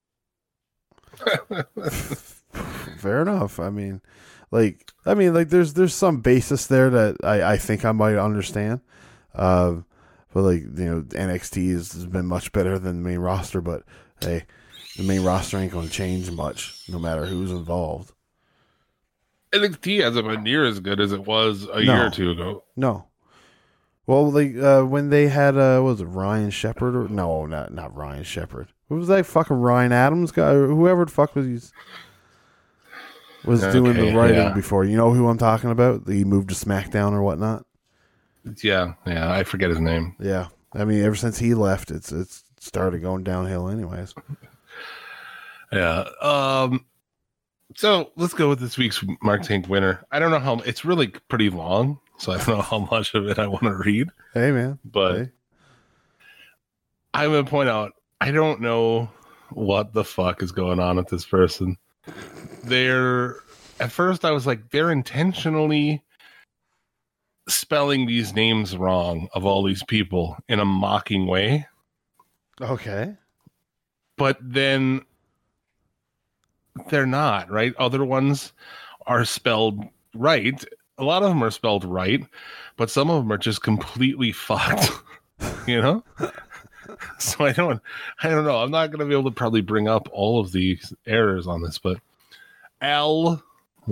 Fair enough. I mean, like, I mean, like, there's there's some basis there that I, I think I might understand. Uh, but like, you know, N X T has, has been much better than the main roster. But hey, the main roster ain't going to change much, no matter who's involved. N X T hasn't been near as good as it was a No. year or two ago. No. Well, like uh, when they had, uh, what was it, Ryan Shepherd? Or no, not not Ryan Shepherd. Who was that fucking Ryan Adams guy? Or whoever the fuck was he's, was doing the Okay, writing yeah. before. You know who I'm talking about? He moved to SmackDown or whatnot. Yeah, yeah, I forget his name. Yeah, I mean, ever since he left, it's it's started going downhill. Anyways, Yeah. Um. So let's go with this week's Mark Tank winner. I don't know how it's really pretty long, so I don't know how much of it I want to read. hey man, But hey. I'm gonna point out I don't know what the fuck is going on with this person. They're at first I was like they're intentionally spelling these names wrong of all these people in a mocking way. Okay, But then they're not, right? Other ones are spelled right. A lot of them are spelled right, but some of them are just completely fucked, you know? So I don't, I don't know. I'm not going to be able to probably bring up all of these errors on this, but Al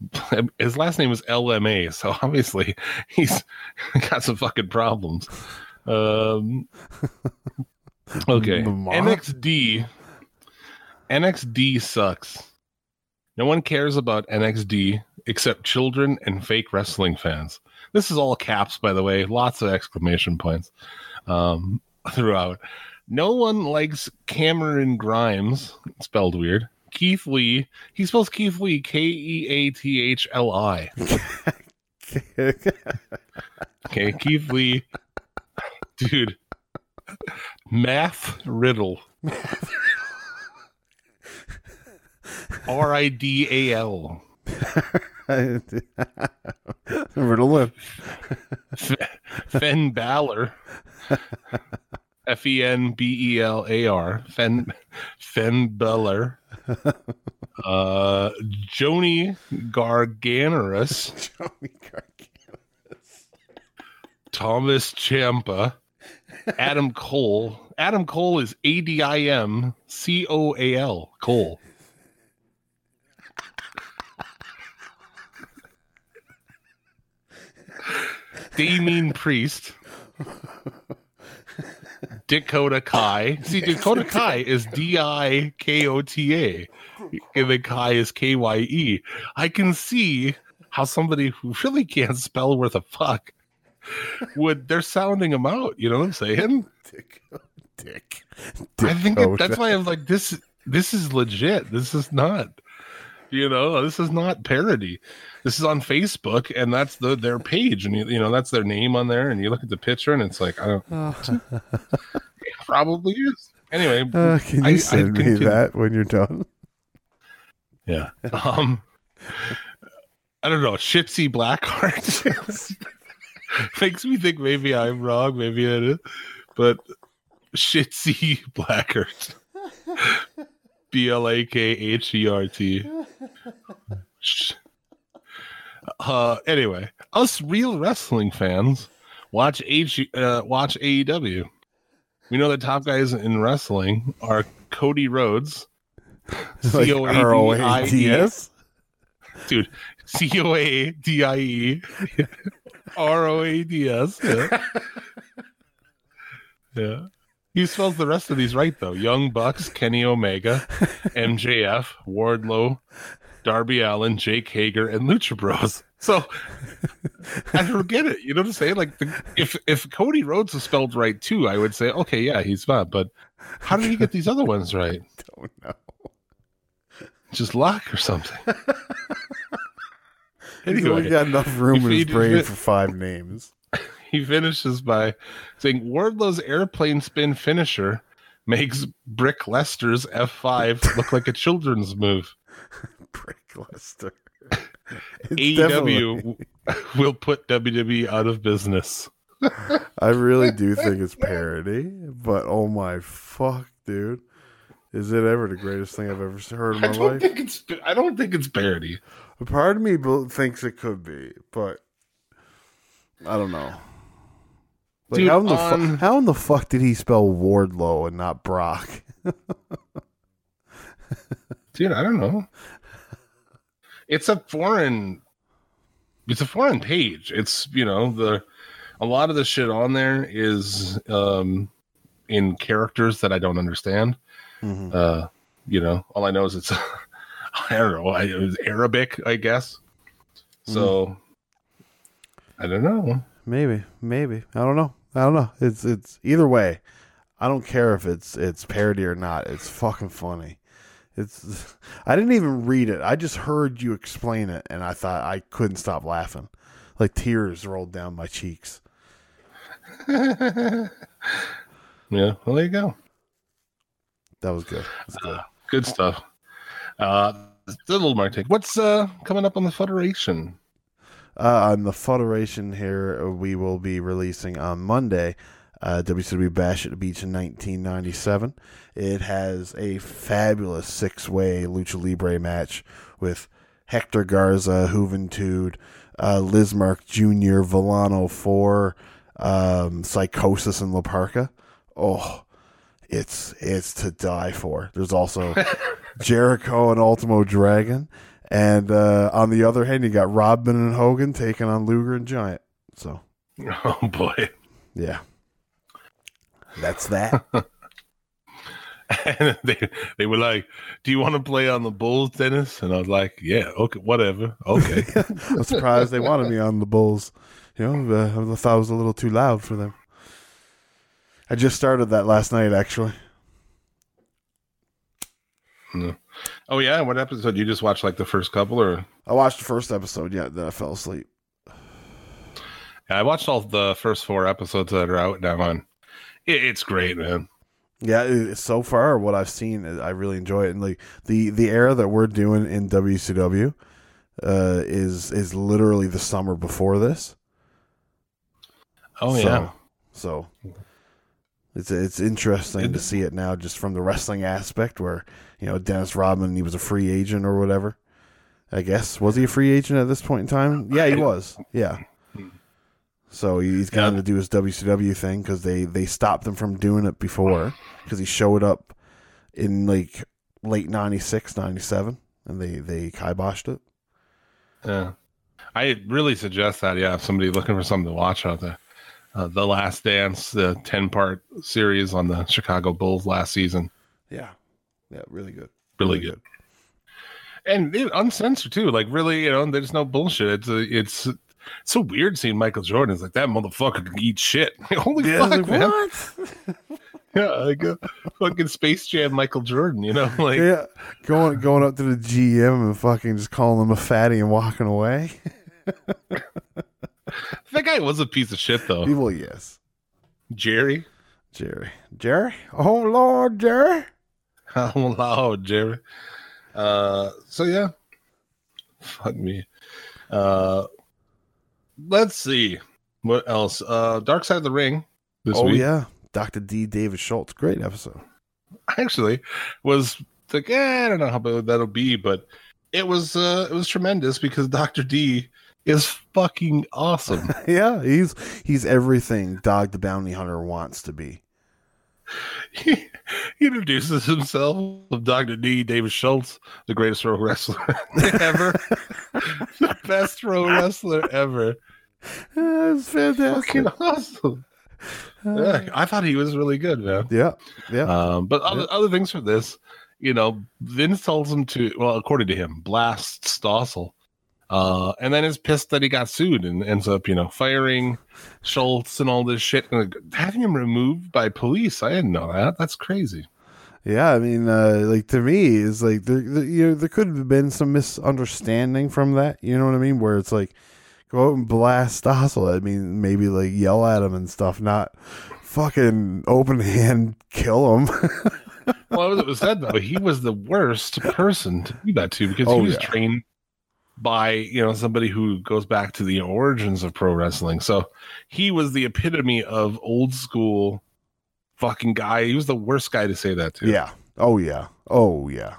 his last name is L M A, so obviously he's got some fucking problems. Um, okay, N X D. N X D sucks. No one cares about N X D except children and fake wrestling fans. This is all caps, by the way. Lots of exclamation points um, throughout. No one likes Cameron Grimes, spelled weird. Keith Lee. He spells Keith Lee K E A T H L I. Okay, Keith Lee. Dude. Math Riddle. R I D A L. Riddle him. Fenn Balor. F E N B E L A R. Fenn Fenn Balor. Uh, Joni Garganoris. Joni Garganoris. Thomas Ciampa. Adam Cole. Adam Cole is A D I M C O A L. Cole. Damien Priest. Dakota Kai. See, Dakota Kai is D I K O T A. And the Kai is K Y E. I can see how somebody who really can't spell worth a fuck would, they're sounding him out. You know what I'm saying? Dick. Dick. I think it, that's why I'm like, this, this is legit. This is not, you know, this is not parody. This is on Facebook, and that's the their page, and you, you know that's their name on there. And you look at the picture, and it's like, I don't. Oh. It probably is. Anyway, uh, can you I, send I me that when you're done? Yeah. Um. I don't know. Shitsy Blackheart makes me think maybe I'm wrong, maybe it is, but Shitsy Blackheart. B L A K H E R T. Uh, anyway, us real wrestling fans watch H uh, watch A E W. We know the top guys in wrestling are Cody Rhodes, C O A D I E, dude, C O A D I E, R O A D S. Yeah. Yeah. He spells the rest of these right, though. Young Bucks, Kenny Omega, M J F, Wardlow, Darby Allin, Jake Hager, and Lucha Bros. So I don't get it. You know what I'm saying? Like, the, if if Cody Rhodes was spelled right too, I would say, okay, yeah, he's fine. But how did he get these other ones right? I don't know. Just luck or something. Anyway, he's only got enough room in his brain for five names. He finishes by saying Wardlow's airplane spin finisher makes Brick Lester's F five look like a children's move. Brick Lester. A E W definitely... will put W W E out of business. I really do think it's parody, but oh my fuck, dude. Is it ever the greatest thing I've ever heard in my I don't life? Think it's, I don't think it's parody. A part of me thinks it could be, but I don't know. Like, Dude, how, in the on... fu- how in the fuck did he spell Wardlow and not Brock? Dude, I don't know. It's a foreign it's a foreign page. It's, you know, the a lot of the shit on there is um in characters that I don't understand. Mm-hmm. Uh, you know, all I know is it's I don't know, I, it was Arabic, I guess. So mm. I don't know. Maybe, maybe. I don't know. I don't know. It's it's either way. I don't care if it's it's parody or not. It's fucking funny. It's. I didn't even read it. I just heard you explain it, and I thought I couldn't stop laughing. Like tears rolled down my cheeks. Yeah. Well, there you go. That was good. That's good. Uh, good stuff. Uh, a little more take. What's uh coming up on the Federation? Uh, on the Federation here, we will be releasing on Monday uh, W C W Bash at the Beach in nineteen ninety-seven. It has a fabulous six-way Lucha Libre match with Hector Garza, Juventud, uh, Lismark Junior, Villano four, um, Psychosis, and La Parca. Oh, it's it's to die for. There's also Jericho and Ultimo Dragon. And uh, on the other hand, you got Rodman and Hogan taking on Luger and Giant. So, Oh boy. yeah. That's that. And they they were like, "Do you want to play on the Bulls, Dennis?" And I was like, "Yeah, okay, whatever, okay." I'm surprised they wanted me on the Bulls. You know, uh, I thought it was a little too loud for them. I just started that last night, actually. No. Oh yeah, what episode? You just watched like the first couple, or? I watched the first episode, yeah, then I fell asleep. Yeah, I watched all the first four episodes that are out now. On it, it's great, man. Yeah, it, so far what I've seen, I really enjoy it, and like the the era that we're doing in W C W uh, is is literally the summer before this. Oh so, yeah, so it's it's interesting It- to see it now, just from the wrestling aspect, where you know Dennis Rodman, he was a free agent or whatever. I guess was he a free agent at this point in time? Yeah, he was. Yeah. So he's going Yeah. to do his W C W thing because they, they stopped him from doing it before because he showed up in like late ninety-six, ninety-seven, and they, they kiboshed it. yeah. I really suggest that. Yeah, if somebody looking for something to watch out there, uh, The Last Dance, the ten part series on the Chicago Bulls last season, Yeah. Yeah, really good. really good. And it, uncensored too. Like really, you know, there's no bullshit. It's a, it's so weird seeing Michael Jordan. It's like that motherfucker can eat shit. Holy Yeah, fuck, like, man! what? Yeah, like a fucking Space Jam Michael Jordan. You know, like Yeah, going going up to the G M and fucking just calling him a fatty and walking away. that guy was a piece of shit though. Well, yes, Jerry, Jerry, Jerry. Oh Lord, Jerry. how loud, Jerry. Uh, so yeah, fuck me. Uh, let's see what else. Uh, Dark Side of the Ring. This Oh week. yeah, Doctor D. David Schultz, great episode. Actually was like, eh, I don't know how bad that'll be, but it was uh it was tremendous because Doctor D is fucking awesome. Yeah, he's he's everything Dog the Bounty Hunter wants to be. he, he introduces himself of Doctor D, David Schultz, the greatest pro wrestler ever, the best pro wrestler ever. It's fantastic. Fucking awesome. Yeah, I thought he was really good, man. Yeah, yeah. Um, but other, other things for this, you know, Vince tells him to, well, according to him, blast Stossel. Uh, and then is pissed that he got sued and ends up, you know, firing Schultz and all this shit and having him removed by police. I didn't know that. That's crazy. Yeah, I mean, uh, like to me, is like there, there, you know, there could have been some misunderstanding from that. You know what I mean? Where it's like, go out and blast Stossel. I mean, maybe like yell at him and stuff, not fucking open hand kill him. Well, it was said though, he was the worst person to do that to because Oh, he was yeah. trained by, you know, somebody who goes back to the origins of pro wrestling. So he was the epitome of old school fucking guy. He was the worst guy to say that to. Yeah. Oh yeah. Oh yeah.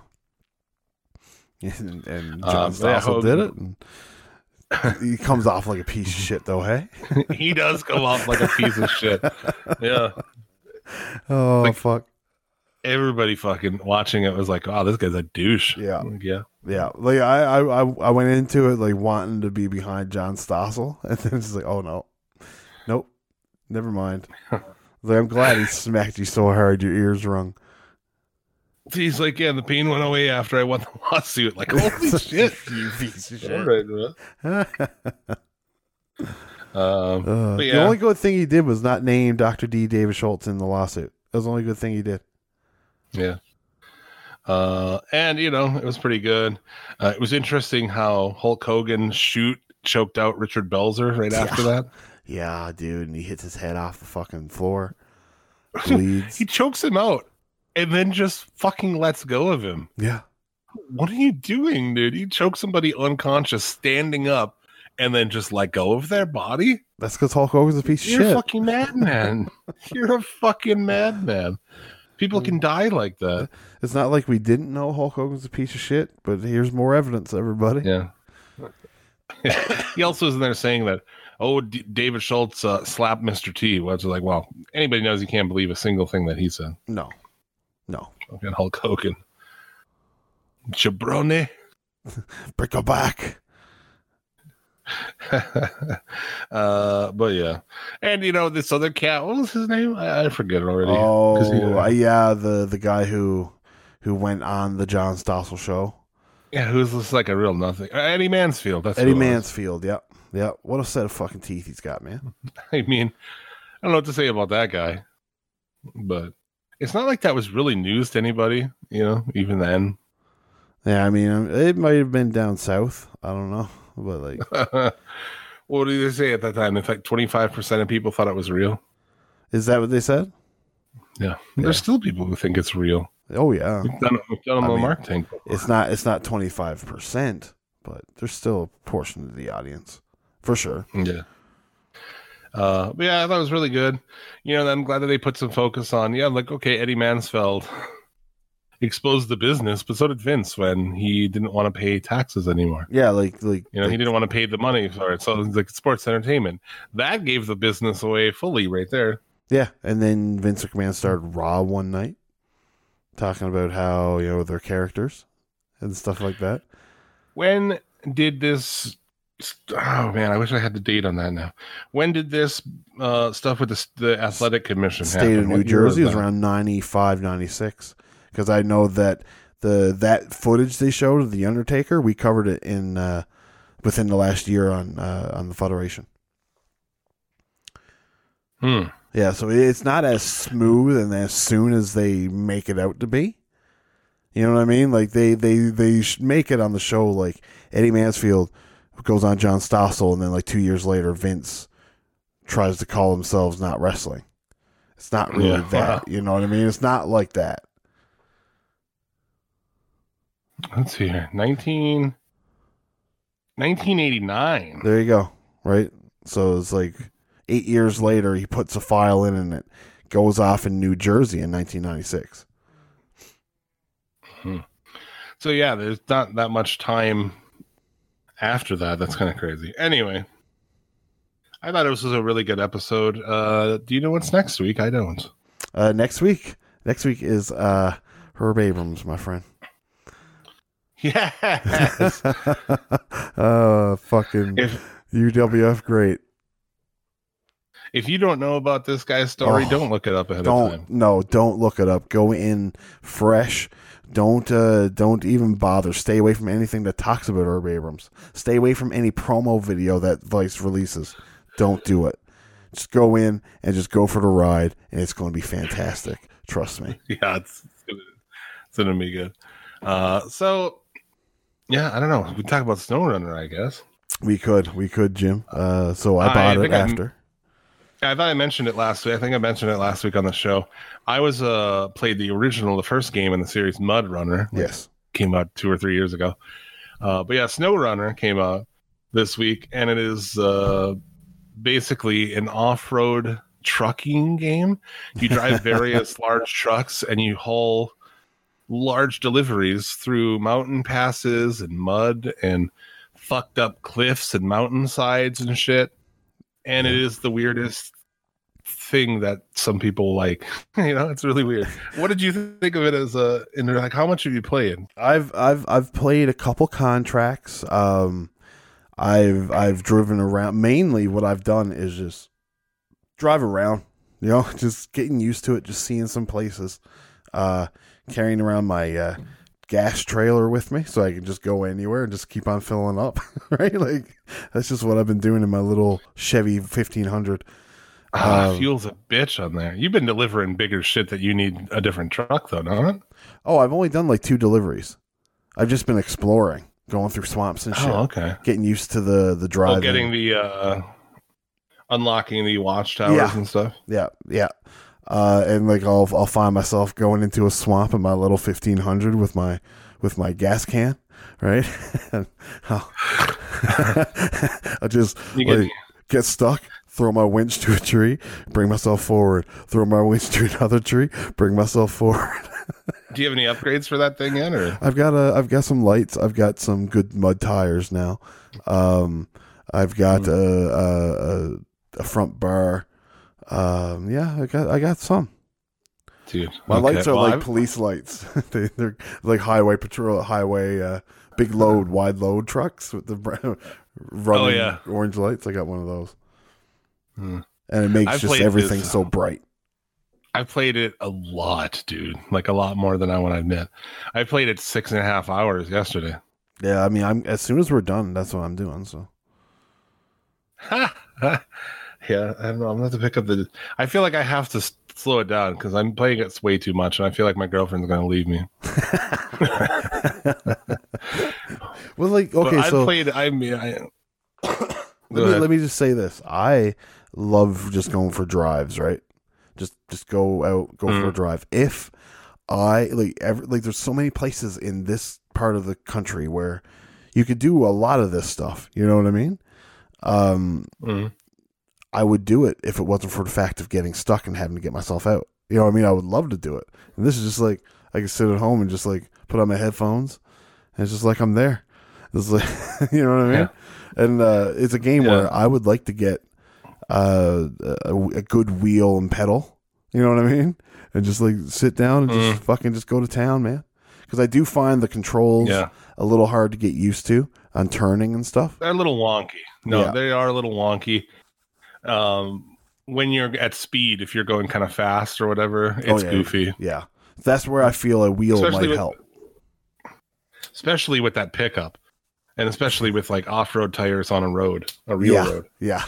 And, and John Um, yeah, Stossel did Hogan- it. And he comes off like a piece of shit, though. Hey. He does come off like a piece of shit. Yeah. Oh Like- fuck. Everybody fucking watching it was like, oh, this guy's a douche. Yeah. Like, yeah. Yeah. Like I, I, I I went into it like wanting to be behind John Stossel, and then it's like, oh no, nope, never mind. Like, I'm glad he smacked you so hard your ears rung. He's like, yeah, the pain went away after I won the lawsuit. Like, holy shit. You piece of shit. All right, man. Um, Uh, but The yeah. only good thing he did was not name Doctor D. David Schultz in the lawsuit. That was the only good thing he did. Yeah. Uh, and, you know, it was pretty good. Uh, it was interesting how Hulk Hogan shoot choked out Richard Belzer right after that. Yeah, dude, and he hits his head off the fucking floor. Bleeds. He chokes him out and then just fucking lets go of him. Yeah. What are you doing, dude? You choke somebody unconscious standing up and then just let go of their body? That's because Hulk Hogan's a piece of You're shit. a fucking madman. You're a fucking madman. People can die like that. It's not like we didn't know Hulk Hogan's a piece of shit, but here's more evidence, everybody. Yeah. He also is in there saying that, oh, D- David Schultz uh, slapped Mister T. Which is like, well, anybody knows he can't believe a single thing that he said. No. No. Fucking Hulk Hogan. Jabroni. Bring her back. uh, but yeah, and you know this other cat. What was his name? I, I forget it already. Oh, 'Cause he, uh, uh, yeah, the the guy who who went on the John Stossel show. yeah, who's just like a real nothing. Uh, Eddie Mansfield. That's Eddie who it was. Mansfield. Yep, yep. What a set of fucking teeth he's got, man. I mean, I don't know what to say about that guy, but it's not like that was really news to anybody. You know, even then. Yeah, I mean, it might have been down south. I don't know, but like, What did they say at that time? In fact, twenty-five percent of people thought it was real. is that what they said? Yeah. There's still people who think it's real. Oh yeah, We've done, we've done them I on mean, Mark Tank before. it's not it's not twenty five percent, but there's still a portion of the audience for sure. Yeah. Uh, but yeah, I thought it was really good. You know, I'm glad that they put some focus on, yeah, like, okay, Eddie Mansfield exposed the business, but so did Vince when he didn't want to pay taxes anymore. Yeah, like like You know, like, he didn't want to pay the money for it. So it's like sports entertainment. That gave the business away fully right there. yeah, and then Vince McMahon started Raw one night, talking about how you know their characters and stuff like that. When did this? Oh man, I wish I had the date on that now. When did this uh, stuff with the, the athletic commission State happen? of New What year Jersey was that? around ninety-five, ninety-six because I know that the that footage they showed of the Undertaker, we covered it in uh, within the last year on uh, on the Federation. Hmm. Yeah, so it's not as smooth and as soon as they make it out to be. You know what I mean? Like they they they sh- make it on the show like Eddie Mansfield goes on John Stossel, and then like two years later, Vince tries to call themselves not wrestling. It's not really Yeah, that. wow. You know what I mean? It's not like that. Let's see here. nineteen, nineteen eighty-nine. There you go. Right? So it's like eight years later, he puts a file in and it goes off in New Jersey in nineteen ninety-six. So yeah, there's not that much time after that. That's kind of crazy. Anyway, I thought it was a really good episode. Uh, do you know what's next week? I don't. Uh, next week, next week is uh, Herb Abrams, my friend. Yes. uh, fucking if U W F great. if you don't know about this guy's story, Oh, don't look it up ahead of time. Don't no, don't look it up. Go in fresh. Don't uh, don't even bother. Stay away from anything that talks about Herb Abrams. Stay away from any promo video that Vice releases. Don't do it. Just go in and just go for the ride, and it's going to be fantastic. Trust me. Yeah, it's, it's gonna, it's gonna be good. Uh, so yeah, I don't know. We talk about SnowRunner, I guess. We could, we could, Jim. Uh, so I I bought it think I'm- after. I thought I mentioned it last week. I think I mentioned it last week on the show. I was uh played the original, the first game in the series, Mud Runner. Yes. Came out two or three years ago. Uh, but yeah, Snow Runner came out this week, and it is uh, basically an off-road trucking game. You drive various large trucks, and you haul large deliveries through mountain passes and mud and fucked up cliffs and mountainsides and shit. And it is the weirdest thing that some people like. You know, it's really weird. What did you think of it as a? And like, how much have you played? I've I've I've played a couple contracts. Um, I've I've driven around. Mainly, what I've done is just drive around. You know, just getting used to it. Just seeing some places. Uh, carrying around my uh, gas trailer with me, so I can just go anywhere and just keep on filling up. Right, like that's just what I've been doing in my little Chevy fifteen hundred. Ah, Um, fuel's a bitch on there. You've been delivering bigger shit that you need a different truck, though, not? Oh, I've only done like two deliveries. I've just been exploring, going through swamps and shit. Oh, okay. Getting used to the the driving. Oh, getting the uh, unlocking the watchtowers Yeah. and stuff. Yeah, yeah. Uh, and like I'll I'll find myself going into a swamp in my little fifteen hundred with my with my gas can, right? And I'll, I'll just You get- like, get stuck, throw my winch to a tree, bring myself forward, throw my winch to another tree, bring myself forward. Do you have any upgrades for that thing yet, or? I've got a I've got some lights. I've got some good mud tires now. Um, I've got a, a, a a front bar. Um, yeah, I got I got some. Dude, My okay, lights are well, like I've- police lights. they, they're like highway patrol, highway uh, big load, wide load trucks with the br- running Oh, yeah. orange lights. I got one of those, Hmm. and it makes I've just played everything this- so bright. I played it a lot, dude. Like a lot more than I want to admit. I played it six and a half hours yesterday. Yeah, I mean, I'm as soon as we're done, that's what I'm doing. So yeah, I don't know. I'm gonna have to pick up the. I feel like I have to s- slow it down because I'm playing it way too much, and I feel like my girlfriend's gonna leave me. well, like okay, But I so played. I mean, I, let me, let me just say this: I love just going for drives, right? Just just go out, go for a Mhm. drive. If I like, every, like, there's so many places in this part of the country where you could do a lot of this stuff. You know what I mean? Um, Mhm. I would do it if it wasn't for the fact of getting stuck and having to get myself out. You know what I mean? I would love to do it. And this is just like I can sit at home and just like put on my headphones, and it's just like I'm there. It's like you know what I mean? Yeah. And uh, it's a game Yeah. where I would like to get uh, a, a good wheel and pedal. You know what I mean? And just like sit down and just Mm. fucking just go to town, man. Because I do find the controls Yeah. a little hard to get used to on turning and stuff. They're a little wonky. No, Yeah. they are a little wonky. Um, when you're at speed, if you're going kind of fast or whatever, it's Oh, yeah. goofy. Yeah, that's where I feel a wheel Especially might with- help. Especially with that pickup, and especially with like off-road tires on a road, a real yeah, road. yeah,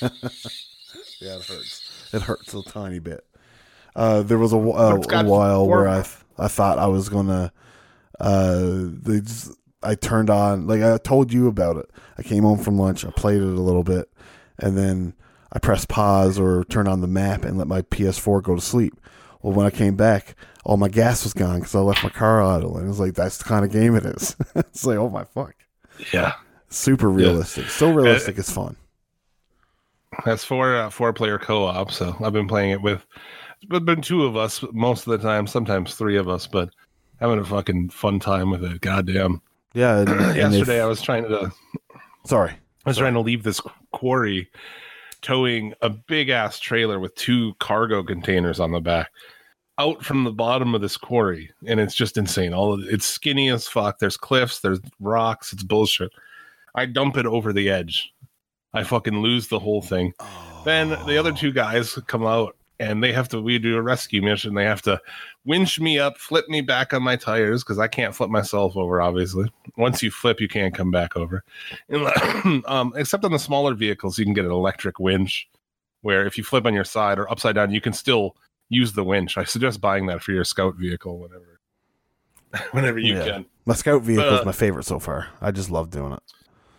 yeah. It hurts. It hurts a tiny bit. Uh, there was a, wh- uh, it's a got while four- where I th- I thought I was gonna. Uh, they just, I turned on, like I told you about it. I came home from lunch. I played it a little bit, and then I pressed pause or turn on the map and let my P S four go to sleep. Well, when I came back, all my gas was gone because I left my car idle, and it was like that's the kind of game it is. It's like, oh my fuck, Yeah, super realistic, so Uh, realistic, it's fun. that's four uh, four-player co-op. So I've been playing it with. It's been two of us most of the time, sometimes three of us, but having a fucking fun time with it. Goddamn. Yeah, and, and Yesterday if- I was trying to. sorry. I was trying to leave this quarry towing a big ass trailer with two cargo containers on the back out from the bottom of this quarry. And it's just insane. All of it's skinny as fuck. There's cliffs, there's rocks. It's bullshit. I dump it over the edge. I fucking lose the whole thing. Then the other two guys come out and they have to, we do a rescue mission. They have to winch me up, flip me back on my tires because I can't flip myself over, obviously. Once you flip, you can't come back over. And, um, except on the smaller vehicles, you can get an electric winch where if you flip on your side or upside down, you can still use the winch. I suggest buying that for your scout vehicle whenever, whenever you Yeah. can. My scout vehicle is Uh, my favorite so far. I just love doing it.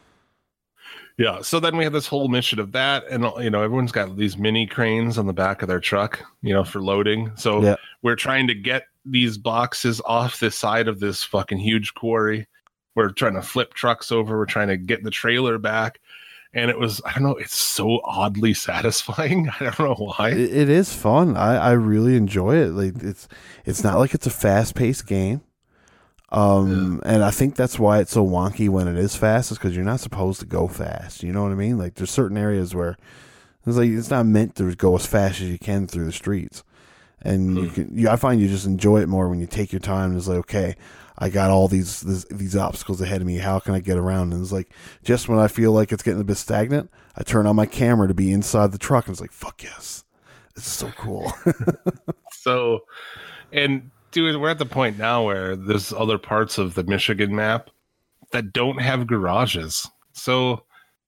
Yeah. So then we have this whole mission of that. And, you know, everyone's got these mini cranes on the back of their truck, you know, for loading. So Yeah. we're trying to get these boxes off the side of this fucking huge quarry. We're trying to flip trucks over. We're trying to get the trailer back. And it was, I don't know, it's so oddly satisfying. I don't know why. It, it is fun. I, I really enjoy it. Like it's it's not like it's a fast paced game. Um, and I think that's why it's so wonky when it is fast, is because you're not supposed to go fast. You know what I mean? Like there's certain areas where it's like it's not meant to go as fast as you can through the streets. And you can, you, I find you just enjoy it more when you take your time and it's like, okay, I got all these, this, these obstacles ahead of me. How can I get around? And it's like, just when I feel like it's getting a bit stagnant, I turn on my camera to be inside the truck and it's like, fuck yes. This is so cool. So, and dude, we're at the point now where there's other parts of the Michigan map that don't have garages. So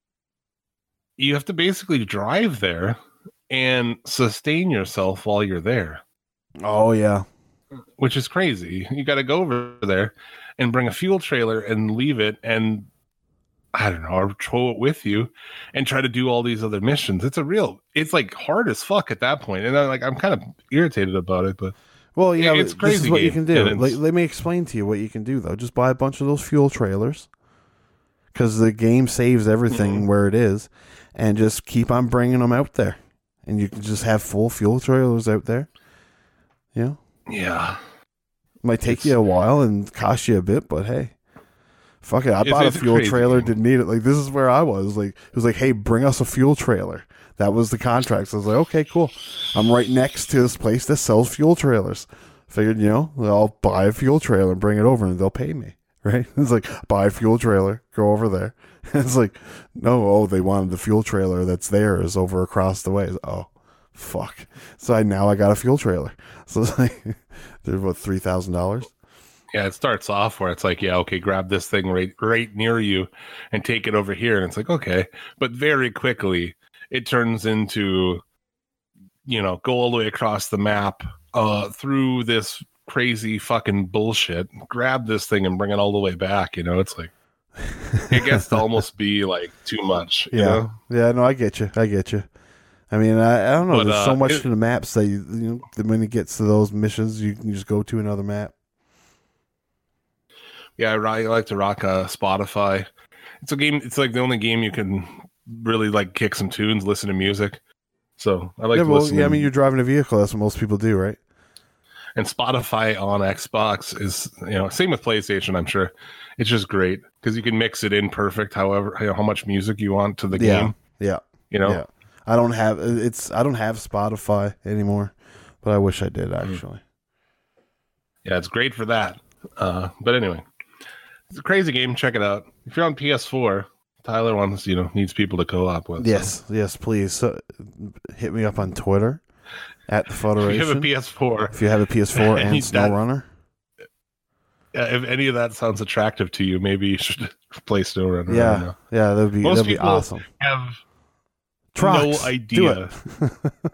you have to basically drive there and sustain yourself while you're there, Oh yeah. which is crazy. You got to go over there and bring a fuel trailer and leave it and I don't know, or tow it with you and try to do all these other missions. It's a real, it's like hard as fuck at that point. And I'm like, I'm kind of irritated about it, but Well, yeah, It's this crazy is what you game, can do. and it's- Like, let me explain to you what you can do, though. Just buy a bunch of those fuel trailers, because the game saves everything Mhm. where it is, and just keep on bringing them out there, and you can just have full fuel trailers out there. You know, yeah. it might take It's- you a while and cost you a bit, but hey, fuck it. I It's- bought a it's a fuel crazy trailer. game. Didn't need it. Like this is where I was. Like it was like, hey, bring us a fuel trailer. That was the contract. So I was like, okay, cool. I'm right next to this place that sells fuel trailers. Figured, you know, I'll buy a fuel trailer and bring it over and they'll pay me. right? It's like, buy a fuel trailer, go over there. It's like, no, oh, they wanted the fuel trailer that's theirs over across the way. Oh, fuck. So I now I got a fuel trailer. So it's like, they're what, three thousand dollars? Yeah, it starts off where it's like, yeah, okay, grab this thing right right near you and take it over here. And it's like, okay. But very quickly, it turns into, you know, go all the way across the map uh, through this crazy fucking bullshit, grab this thing and bring it all the way back. You know, it's like, it gets to almost be like too much. You Yeah. know? Yeah, no, I get you. I get you. I mean, I, I don't know. But, There's uh, so much it- to the maps that you, you know, that when it gets to those missions, you can just go to another map. Yeah, I, ri- I like to rock uh, Spotify. It's a game. It's like the only game you can really like kick some tunes, listen to music. So I like yeah, to well, listen. yeah, to, I mean, you're driving a vehicle. That's what most people do, right? and Spotify on Xbox is, you know, same with PlayStation. I'm sure it's just great because you can mix it in perfect. However, you know, how much music you want to the Yeah. game. Yeah. You know, Yeah. I don't have it's. I don't have Spotify anymore, but I wish I did Mm. actually. yeah, it's great for that. Uh, but anyway, it's a crazy game. Check it out. If you're on P S four, Tyler wants, you know, needs people to co-op with. Yes, yes, please. So, hit me up on Twitter at the So. If Federation. you have a P S four, if you have a P S four I and need that. SnowRunner. uh, if any of that sounds attractive to you, maybe you should play SnowRunner. I don't Yeah, know. yeah, that'd be Most that'd be people awesome. Have Trucks, no do idea. it.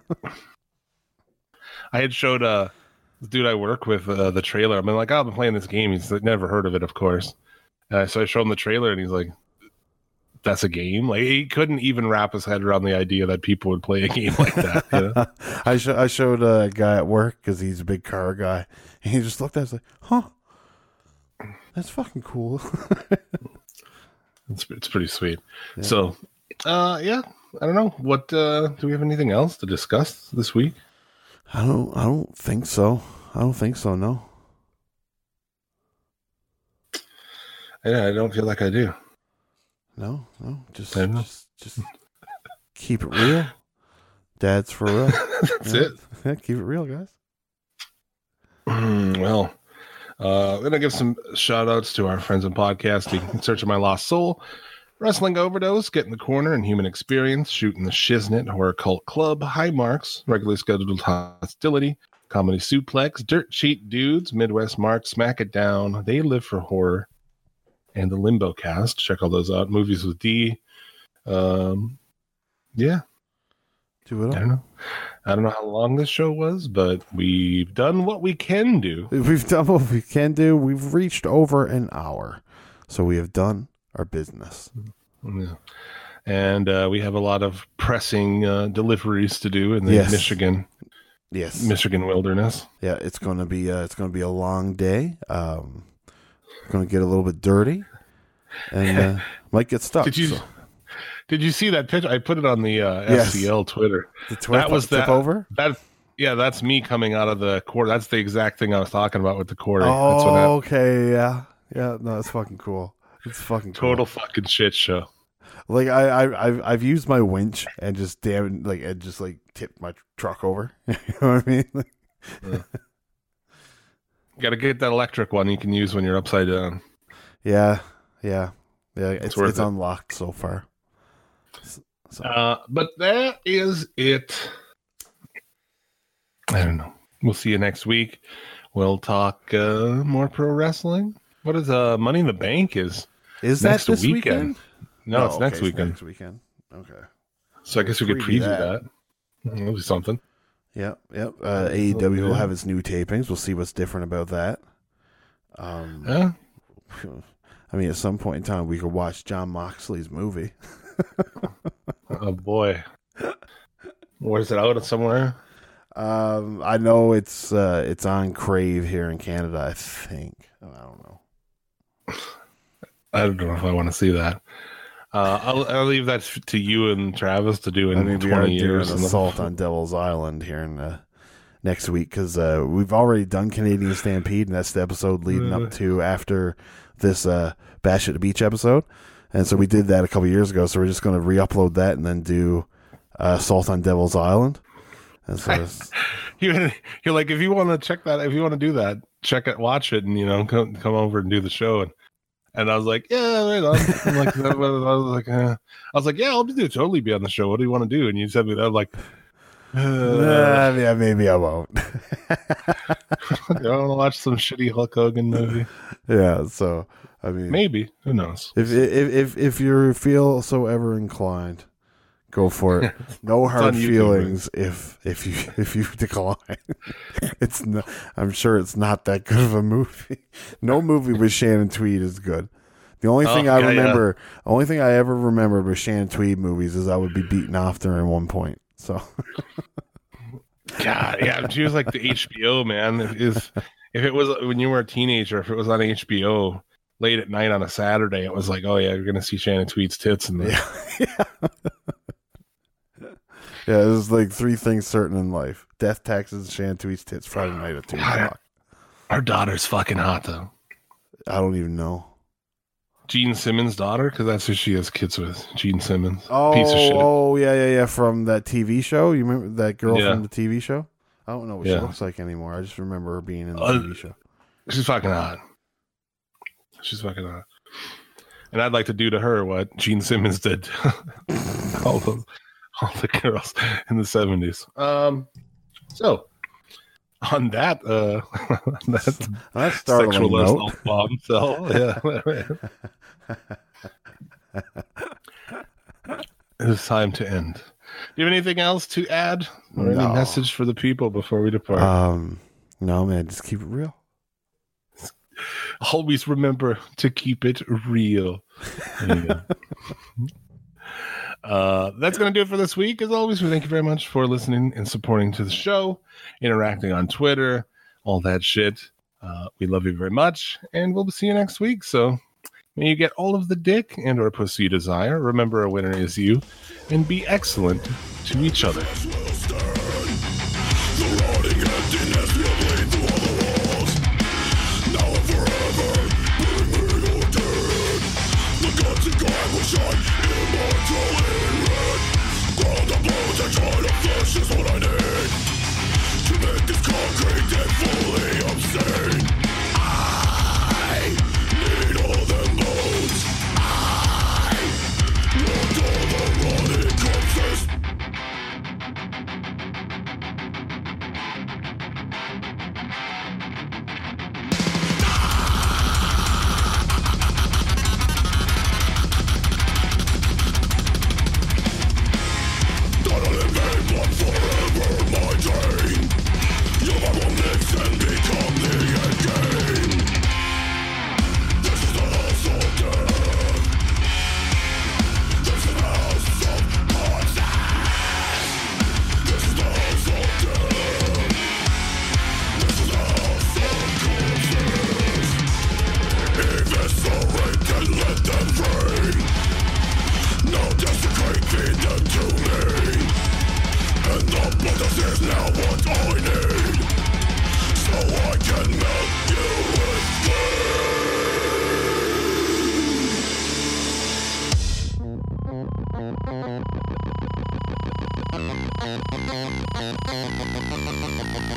I had showed uh, the dude I work with uh, the trailer. I'm like, oh, I've been playing this game. He's like, never heard of it, of course. Uh, so I showed him the trailer, and he's like, "That's a game." Like he couldn't even wrap his head around the idea that people would play a game like that. You know? I sh- I showed a guy at work because he's a big car guy, and he just looked at us like, "Huh, that's fucking cool." It's it's pretty sweet. Yeah. So, uh, yeah, I don't know. What uh, do we have anything else to discuss this week? I don't. I don't think so. I don't think so. No. Yeah, I don't feel like I do. No. No. Just. I don't know. Just. Just keep it real. Dad's for real. That's Yeah. it. Yeah, keep it real, guys. Well, uh, I'm going to give some shout outs to our friends in podcasting. In Search of My Lost Soul, Wrestling Overdose, Get in the Corner, and Human Experience, Shooting the Shiznit, Horror Cult Club, High Marks, Regularly Scheduled Hostility, Comedy Suplex, Dirt Cheat Dudes, Midwest Mark, Smack It Down, They Live for Horror, and the Limbo Cast. Check all those out. Movies with D. Um, yeah, Do it I don't know. I don't know how long this show was, but we've done what we can do. We've done what we can do. We've reached over an hour, so we have done our business. Yeah. And uh, we have a lot of pressing uh, deliveries to do in the Yes. Michigan Yes. Michigan wilderness. Yeah, it's gonna be uh, it's gonna be a long day. Um, gonna get a little bit dirty, and uh, might get stuck. Did you so. did you see that picture? I put it on the uh, Yes. F C L Twitter. The tip, that was tip that over? That yeah, that's me coming out of the quarter. That's the exact thing I was talking about with the quarter. That's what Oh, happened. okay, yeah, yeah. No, it's fucking cool. It's fucking cool. Total fucking shit show. Like I, I, I've, I've used my winch and just damn, like, and just like tipped my truck over. You know what I mean? Like, You got to get that electric one you can use when you're upside down. yeah, yeah, yeah. It's, worth it's it. unlocked so far. So, Uh, but that is it. I don't know. We'll see you next week. We'll talk uh, more pro wrestling. What is uh, Money in the Bank is? is that next this weekend. weekend? No, Oh, it's next okay, weekend. Next weekend. Okay. So I guess we could Preview preview that. that. That'll be something. Yep, yep. Uh, A E W will have its new tapings. We'll see what's different about that. Um, Yeah. I mean, at some point in time, we could watch John Moxley's movie. Oh boy. Where's it out somewhere? Um, I know it's uh, it's on Crave here in Canada. I think. I don't know. I don't know if I want to see that. Uh, I'll, I'll leave that to you and Travis to do in I mean, we are twenty doing years. an and- assault on Devil's Island here in uh, next week because uh, we've already done Canadian Stampede, and that's the episode leading Uh. up to after this uh, Bash at the Beach episode. And so we did that a couple years ago. So we're just going to re-upload that and then do uh, Assault on Devil's Island. And so it's- You're, you're like, if you want to check that, if you want to do that, check it, watch it, and you know, come come over and do the show. And And I was like, yeah, right on. I'm like, I was like, uh, I was like, yeah, I'll do totally be on the show. What do you want to do? And you said me that. I'm like, uh, uh, yeah, maybe I won't. I want to watch some shitty Hulk Hogan movie. Yeah, so I mean, maybe, who knows? If if if if you feel so ever inclined, go for it. No hard YouTube, feelings if if you if you decline. It's not, I'm sure it's not that good of a movie. No movie with Shannon Tweed is good. The only thing oh, I yeah, remember, yeah. only thing I ever remember with Shannon Tweed movies is I would be beaten off during one point. So, God, yeah, she was like the H B O man. If if, if it was when you were a teenager, if it was on H B O late at night on a Saturday, it was like, oh yeah, you're gonna see Shannon Tweed's tits in there. Yeah, yeah. Yeah, there's like three things certain in life: death, taxes, Shannon Tweed's tits. Friday night at two o'clock. Our daughter's fucking hot though. I don't even know. Gene Simmons' daughter, because that's who she has kids with. Gene Simmons. Oh, piece of shit. Oh, yeah, yeah, yeah. From that T V show. You remember that girl yeah. from the T V show? I don't know what yeah. she looks like anymore. I just remember her being in the uh, T V show. She's fucking hot. She's fucking hot. And I'd like to do to her what Gene Simmons did. all those, all the girls in the seventies. Um, so on that, uh, on that That's sexual assault bombshell, yeah. It's time to end. Do you have anything else to add, or no. any message for the people before we depart? Um, no, man, just keep it real. Always remember to keep it real. uh, that's going to do it for this week. As always, we thank you very much for listening and supporting to the show, interacting on Twitter, all that shit. Uh, we love you very much, and we'll see you next week. So may you get all of the dick and or pussy you desire. Remember, a winner is you, and be excellent to each other. Is what I need to make this concrete and fully obscene. I need all them bones. I want all the rotting corpses.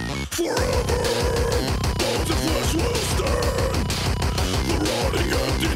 Forever, bones and flesh will stand. The rotting empty